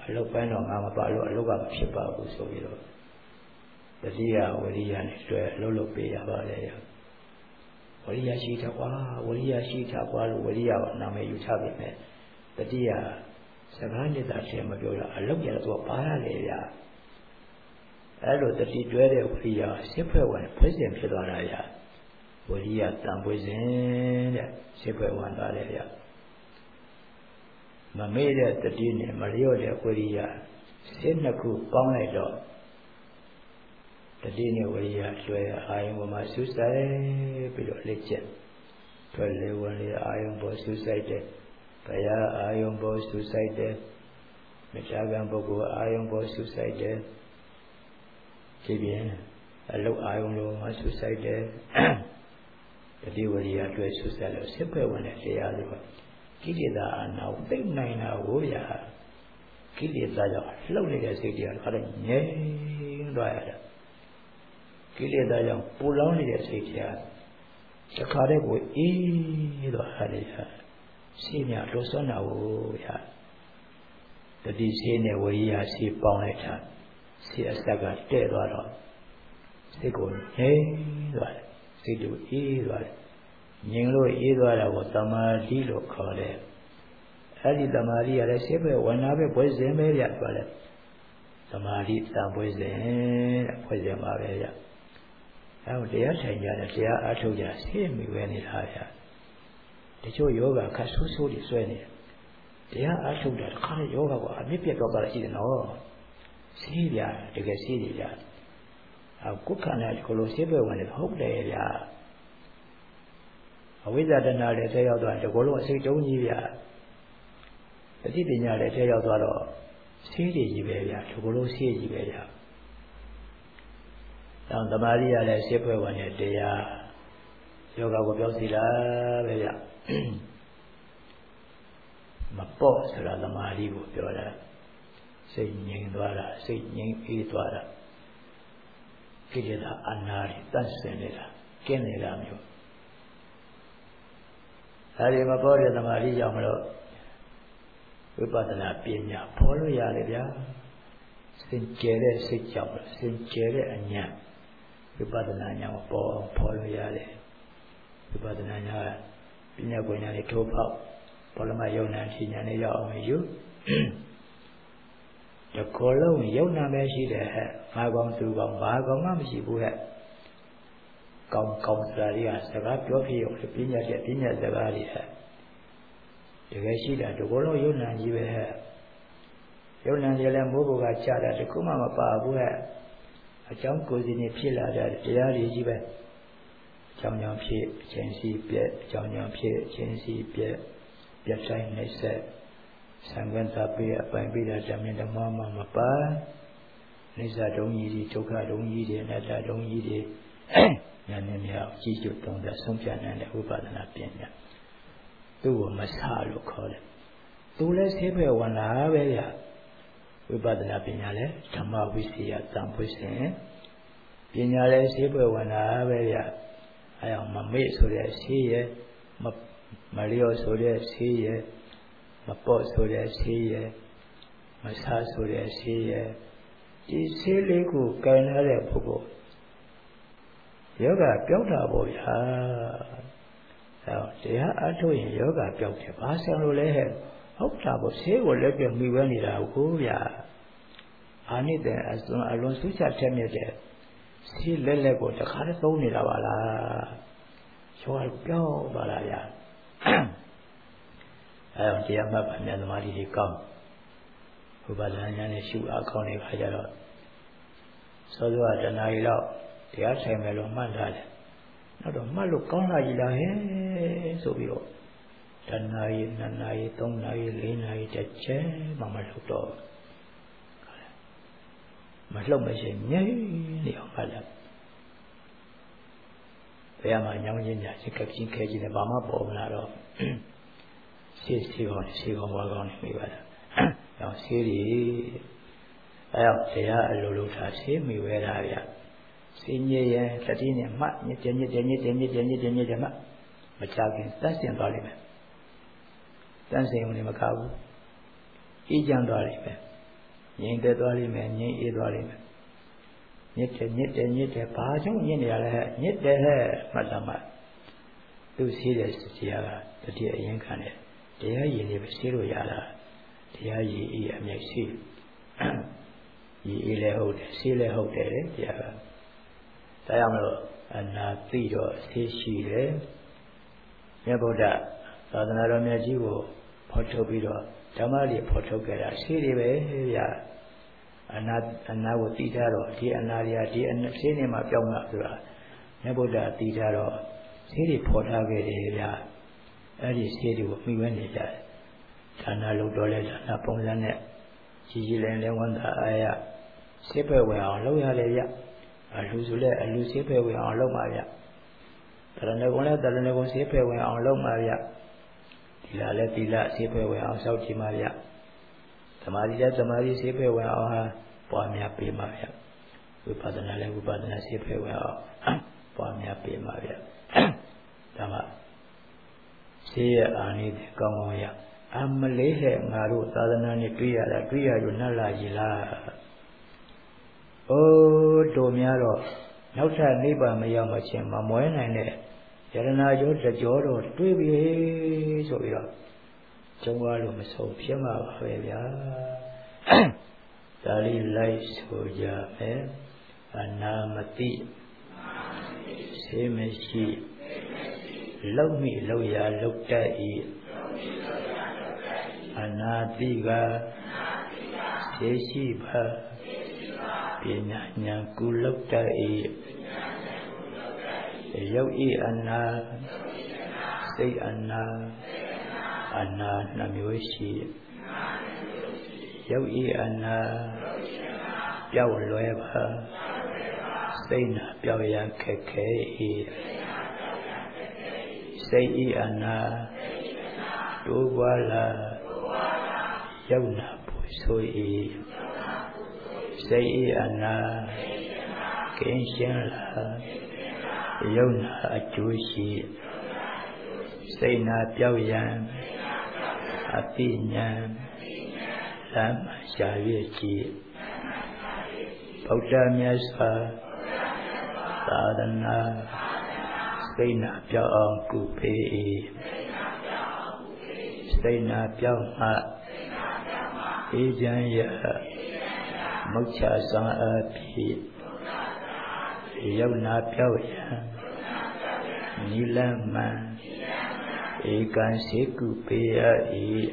အလုတ်ပိုင်းတော့ငါမပါလို့အလုတ်ကမဖြစ်ပါဘူးဆိုပြီးတော့တတိယဝရိယနဲ့တွေ့အလုတ်လုပ်ပေးရပါတယ်ဝရိယရှိတာကွာဝရိယရှိတာကွာလို့ဝရိယကနာမည်ယူချပြင်မဲ့တတိယစကားနဲ့သာရှင်းမပြောတာအလုတ်ရတော့ပါရတယ်ဗျာအဲ့လိုတတိတွဲတဲ့ဝရိယစစ်ဖွဲ့ဝင်ဖွဲ့စဉ်ဖြစ်သွားတာဗျာဝရိယတန်ပွေစဉ်တဲ့စစ်ဖွဲ့ဝင်သွားတယ်ဗျာမမေ့တဲ့တတိနဲ့မလျော့တဲ့ဝရိယစစ်နှစ်ခုပေါင်းလိုက်တော့တတိနဲ့ဝရိယလွယ်အာယုံပေါ်မှာစူးစိုက်ပြီးတော့လက်ကျက်ထွက်လေဝင်လေအာယုံပေါ်စူးစိုက်တဲ့ဘုရားအာယုံပေါ်စူးစိုက်တဲ့မစ္ဆာကံပုဂ္ဂိုလ်အာယုံပေါ်စူးစိုက်တဲ့ဒီပြင်အလုတ်အာယုံလုံးမှာစူးစိုက်တဲ့တတိဝရိယလွယ်စူးစိုက်လို့စစ်ဖွဲ့ဝင်တဲ့တရားတွေကိလေသာအနာကိုသိမ့်နိုင်တာကိုဗျာကိလေသာကြောင့်လှုပ်နေတဲ့စိတ်တွေကခါတော့ငြိမ်သွားရတာကိလေသာကြောင့်ပူလောင်နေတဲ့စိတ်တွေကတခါတည်းကိုအေးသွားရတယ်ဗျာစိတ်များလောစွမ်းတာကိုဗျာတတိစိနဲ့ဝရိယစိပေါင်းလိုက်တာစိအစက်ကတဲ့သွားတော့စိတ်ကိုငြိမ်သွားတယ်စိတ်ကိုအေးသွားတယ်ငြိမ်လို့အေးသွားတာကိုသမာဓိလို့ခေါ်တယ်အဲ့ဒီသမာဓိရတဲ့စိတ်ပဲဝဏ္ဏပဲပွဲစဉ်ပဲရသွားတယ်သမာဓိတန်ပွဲစဉ်တဲ့ပွဲစဉ်ပါပဲရအဲ့တော့တရားထိုင်ကြတယ်တရားအားထုတ်ကြစိတ်မိဝဲနေတာဗျာတချို့ယောဂခတ်ဆိုးဆိုးတွေဆွဲနေတယ်တရားအားထုတ်တာတစ်ခါတည်းယောဂကအမြင့်ပြတ်တော့တာရှိတယ်နော်စိတ်ဗျာတကယ်စိတ်တွေဗျာအခုကိုယ်ခန္ဓာဒီလိုစိတ်ပဲဝင်တယ်ဟုတ်တယ်ဗျာအဝိဇ္ဇာတဏှာလည်းထဲရောက်သွားတယ်ဒီလိုအစိတ်တုံးကြီးဗျာတတိပညာလည်းထဲရောက်သွားတော့စိတ်တွေကြီးပဲဗျာဒီလိုစိတ်ကြီးပဲဗျာတောင်သမာဓိရလည်းစိတ်ဖွဲ့ဝင်တဲ့တရားယောဂကိုပြောစီတာပဲဗျာမပေါ့ဆိုတာသမာဓိကိုပြောတာစိတ်ငြိမ်သွားတာစိတ်ငြိမ်အေးသွားတာကိလေသာအနာတွေတန့်စင်နေတာကျင်းနေတာမျိုးအဲဒီမပေါ်တဲ့သမာဓိကြောင့်မလို့ဝိပဿနာပညာပေါ်လို့ရတယ်ဗျာစင်ကြယ်တဲ့စိတ်ကြောင့်စင်ကြယ်တဲ့အဉာဏ်ဝိပဿနာဉာဏ်ကိုပေါ်ပေါ်လို့ရတယ်ဝိပဿနာဉာဏ်ပညာကိုဉာဏ်လေးထိုးပေါက်ဘောလမယုံနာရှိဉာဏ်လေးရောက်အောင်ယူတကောလုံးယုံနာပဲရှိတယ်ဟဲ့ငါကောင်သူကောင်ဘာကောင်မှမရှိဘူးဟဲ့ကောင်းကောင်းစရာတွေကစကားပြောဖြစ်ရုံနဲ့ပညာတဲ့ပညာစကားတွေဟဲ့တကယ်ရှိတာတကောလုံးယုံနာကြီးပဲဟဲ့ယုံနာကြီးလည်းမိုးဘုကကြတာတခုမှမပါဘူးဟဲ့အကြောင်းကိုယ်စီနေဖြစ်လာတဲ့တရားတွေကြီးပဲအကြောင်းကြောင့်ဖြစ်အချင်းစီပြက်အကြောင်းကြောင့်ဖြစ်အချင်းစီပြက်ပြတ်ဆိုင်နေဆက်သံဃာတာပြအပိုင်ပြတာဓမ္မဓမ္မမှမပါနိစ္စဒုံကြီးတွေဒုက္ခဒုံကြီးတွေအနတ္တဒုံကြီးတွေဉာဏ်နဲ့မြောက်ကြည့်ကျွတုံးတဲ့ဆုံးဖြတ်နိုင်တဲ့ဝိပဿနာပညာသူ့ကိုမဆလို့ခေါ်တယ်သူလည်းဆေးပဲဝင်လာပဲဗျဝိပဿနာပညာလည်းဓမ္မဝိစီယတန်ဖွစဉ်ပညာလည်းဆေးပဲဝင်လာပဲဗျအဲအောင်မမေ့ဆိုတဲ့ဆေးရဲ့မမလျော့ဆိုတဲ့ဆေးရဲ့မပေါ့ဆိုတဲ့ဆေးရဲ့မဆားဆိုတဲ့ဆေးရဲ့ဒီဆေးလေးကိုကင်လာတဲ့ပုဂ္ဂိုလ်ယောဂပြောက်တာပေါ့ဗျာအဲတရားအထုတ်ရင်ယောဂပြောက်တယ်ဘာဆံလို့လဲဟဲ့ဟုတ်တာပေါ့ဆေးကိုလည်းပြမိဝဲနေတာကိုဗျာအာနိတဲ့အစွန်းအလွန်ဆူချထက်မြက်တဲ့ဆေးလက်လက်ကိုတခါတည်းသုံးနေတာပါလားယောဂပြောက်ပါလားဗျာအဲတရားမှတ်ပါများသမာဓိတွေကောင်းဘုရားဉာဏ်နဲ့ရှုအားကောင်းတဲ့ခါကျတော့စောစောကတဏှာကြီးတော့တရားဆိုင်မယ်လို့မှတ်ထားတယ်နောက်တော့မှတ်လို့ကောင်းလာကြီးလားဟဲ့ဆိုပြီးတော့တဏှာကြီးနှစ်နာရီသုံးနာရီလေးနာရီတစ်ချက်မှမလုပ်တော့မလှုပ်မရှိငြိမ်နေအောင်မှတ်လိုက်ဘယ်မှာညောင်းချင်းညာစိတ်ကပြင်းခဲခြင်းနဲ့ဘာမှပေါ်မလာတော့ဆေးဆေးကောင်းဆေးကောင်းဝါကောင်းနေပြီပါလား။အောင်ဆေးတွေအဲတော့တရားအလိုလိုထားဆေးမိဝဲတာဗျ။ဆေးညစ်ရင်တတိနဲ့မှတ်ညစ်ညစ်ညစ်ညစ်ညစ်ညစ်ညစ်ညစ်ညစ်ညစ်မှမချခင်တန့်စင်သွားလိမ့်မယ်။တန့်စင်ဝင်မကဘူး။အေးချမ်းသွားလိမ့်မယ်ငြိမ်သက်သွားလိမ့်မယ်ငြိမ်အေးသွားလိမ့်မယ်ညစ်တယ်ညစ်တယ်ညစ်တယ်ဘာကြောင့်ညစ်နေရလဲညစ်တယ်ဟဲ့မှတ်သားမှသူ့ဆေးတဲ့ဆရာကတတိအရင်ခံတယ်တရားရည်နေပဲဆေးလို့ရတာတရားရည်အေးအမြိုက်ဆေးရည်အေးလည်းဟုတ်တယ်ဆေးလည်းဟုတ်တယ်တရားကဒါကြောင့်မလို့အနာသိတော့ဆေးရှိတယ်မြတ်ဗုဒ္ဓသာသနာတော်မြတ်ကြီးကိုဖော်ထုတ်ပြီးတော့ဓမ္မတွေဖော်ထုတ်ကြတာဆေးတွေပဲဗျာအနာအနာကိုသိကြတော့ဒီအနာတွေကဒီအဆေးတွေမှာပြောင်းလာဆိုတာမြတ်ဗုဒ္ဓသိကြတော့ဆေးတွေဖော်ထားခဲ့တယ်ဗျာအဲ့ဒီဆေးတွေကိုမိဝဲနေကြတယ်ဒါနလုပ်တော့လဲဒါနပုံစံနဲ့ကြီးကြီးလင်းလင်းဝန်တာအားရဆေးပဲဝင်အောင်လုပ်ရတယ်ဗျအလူဆိုလဲအလူဆေးပဲဝင်အောင်လုပ်ပါဗျတရဏဂုံလဲတရဏဂုံဆေးပဲဝင်အောင်လုပ်ပါဗျဒီလာလဲဒီလာဆေးပဲဝင်အောင်စောင့်ကြည့်ပါဗျသမာဓိလဲသမာဓိဆေးပဲဝင်အောင်ဟာပွားများပေးပါဗျဝိပဿနာလဲဝိပဿနာဆေးပဲဝင်အောင်ပွားများပေးပါဗျဒါမှဆေးရအာနိသင်ကောင်းကောင်းရအမလေးဟဲ့ငါတို့သာသနာနဲ့တွေ့ရတာတွေ့ရလို့နှက်လာကြီးလားအိုးတို့များတော့နောက်ထပ်နိဗ္ဗာန်မရောက်မချင်းမမွဲနိုင်တဲ့ယရနာကျော်တကြောတော့တွေ့ပြီဆိုပြီးတော့ကျုံသွားလို့မဆုံးဖြစ်မှာပါပဲဗျာဒါလေးလိုက်ဆိုကြမယ်အနာမတိဆေးမရှိလောက်မိလောက်ရလောက်တတ်၏အနာတိကဆေးရှိပါပညာဉာဏ်ကုလောက်တတ်၏ရုပ်ဤအနာစိတ်အနာအနာနှမျိုးရှိရုပ်ဤအနာပြောက်လွယ်ပါစိတ်နာပြောက်ရခက်ခဲ၏စိတ်ဤအနာတိုးပွားလာရုပ်နာပူဆို၏စိတ်ဤအနာကင်းရှင်းလာရုပ်နာအကျိုးရှိစိတ်နာပြောက်ရန်အပိညာလမ်းမှရှာ၍ကြည်ဗုဒ္ဓမြတ်စွာသာသနာစိတ်နာပြောက်အောင်ကုပေး၏စိတ်နာပြောက်မှအေးချမ်းရမုတ်ချဆောင်အပ်ပြီးရုပ်နာပြောက်ရန်နိလမံဧကံစေကုပေယ၏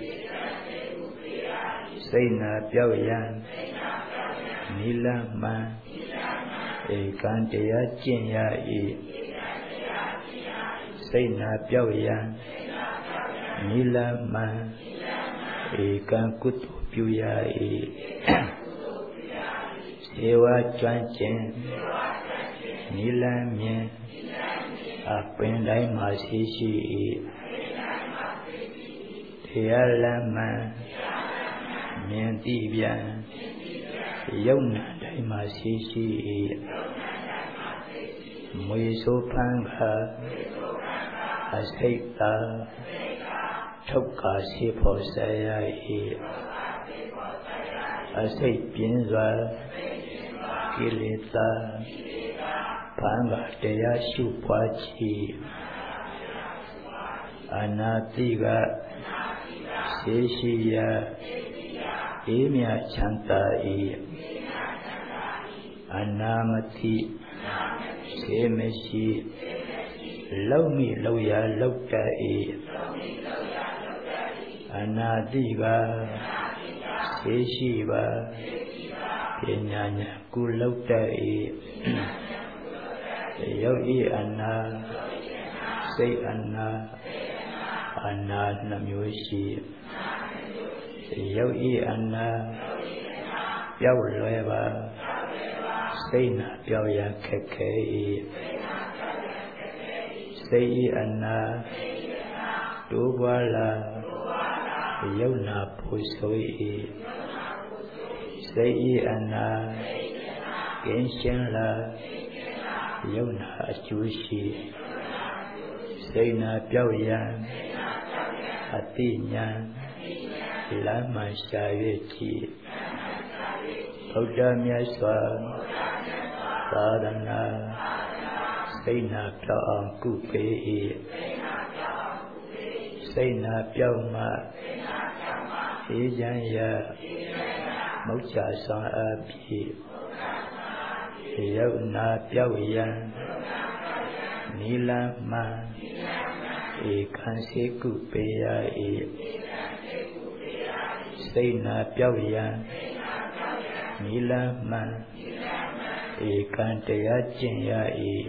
စိတ်နာပြောက်ရန်နိလမံဧကံတရားကျင့်ရ၏စိတ်နာပြောက်ရန်နိလမံဧကံကုသိုလ်ပြုရ၏ဧဝကျွမ်းကျင်နိလမြင်အပင်တိုင်းမှာရှိရှိ၏တရားလမ်းမှန်မြင်သိပြန်ယုံနာတိုင်းမှာရှိရှိ၏မွေဆိုးဖန်းကအစိတ်သာထုတ်ကားရှိဖို့ဆက်ရ၏အစိတ်ပြင်းစွာကိလေသာဖန်ကတရားရှုပွားချီအနာတိကဆေးရှိရာအေးမြချမ်းသာ၏အနာမတိဆေးမရှိလောက်မိလောက်ရလောက်တတ်၏အနာတိကဆေးရှိပါပညာဉာဏ်ကုလောက်တတ်၏ရုပ်ဤအနာစိတ်အနာအနာနှမျိုးရှိရုပ်ဤအနာပြောက်လွယ်ပါစိတ်နာပြောက်ရခက်ခဲ၏စိတ်ဤအနာတိုးပွားလာရုပ်နာပူဆို၏စိတ်ဤအနာကင်းရှင်းလာယုံနာအကျိုးရှိစိတ်နာပြောက်ရန်အတိညာလမ်းမှရှာ၍ကြည်ဗုဒ္ဓမြတ်စွာသာသနာစိတ်နာပြောင်းအောင်ကုပေ၏စိတ်နာပြောင်းမှအေးချမ်းရာမုတ်ချဆောင်အပ်ပြီးယုတ်နာပြောင်းရန်နီလမဧကံစေကုပေယ၏စိတ်နာပြောင်းရန်နီလမဧကံတရားကျင့်ရ၏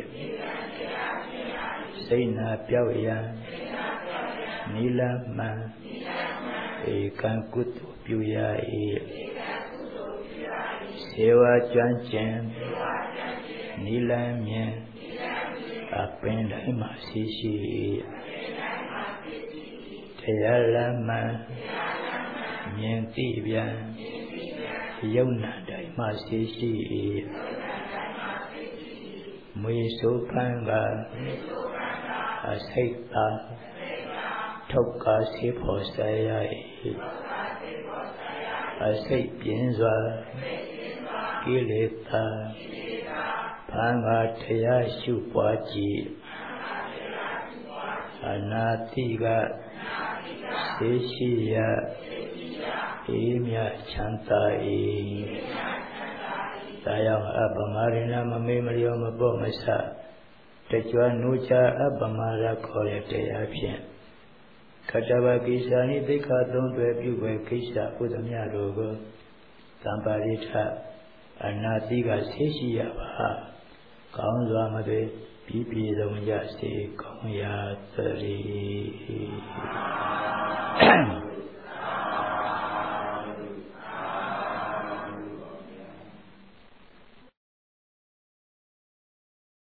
စိတ်နာပြောင်းရန်နီလမဧကံကုသိုလ်ပြုရ၏စေဝါကျွမ်းကျင်နီလမြင်အပင်တိုင်းမှာရှိရှိတရားလမ်းမှမြင်သိပြန်ယုံနာတိုင်းမှာရှိရှိမွေဆိုးဖန်းကအစိတ်သာထုတ်ကားစေဖို့ဆရာ၏အစိတ်ပြင်းစွာကိလေသာဖန်းကားတရားရှုပွားကြည်အနာတိကသိရှိရအေးမြချမ်းသာ၏ဒါကြောင့်အပ္ပမရိဏမမေးမလျောမပေါ့မဆတကြွနိုးချအပ္ပမရခေါ်တဲ့တရားဖြင့်ခတ္တဗကိစ္ဆာနိသိက္ခာသုံးတွယ်ပြုဝေကိစ္စဥဒ္ဓမြတို့ကိုသံပါရိထအနာတိကသိရှိရပါကောင်းစွာမသွေပြီးပြည်စုံကြစေကောင်းရာသတည်း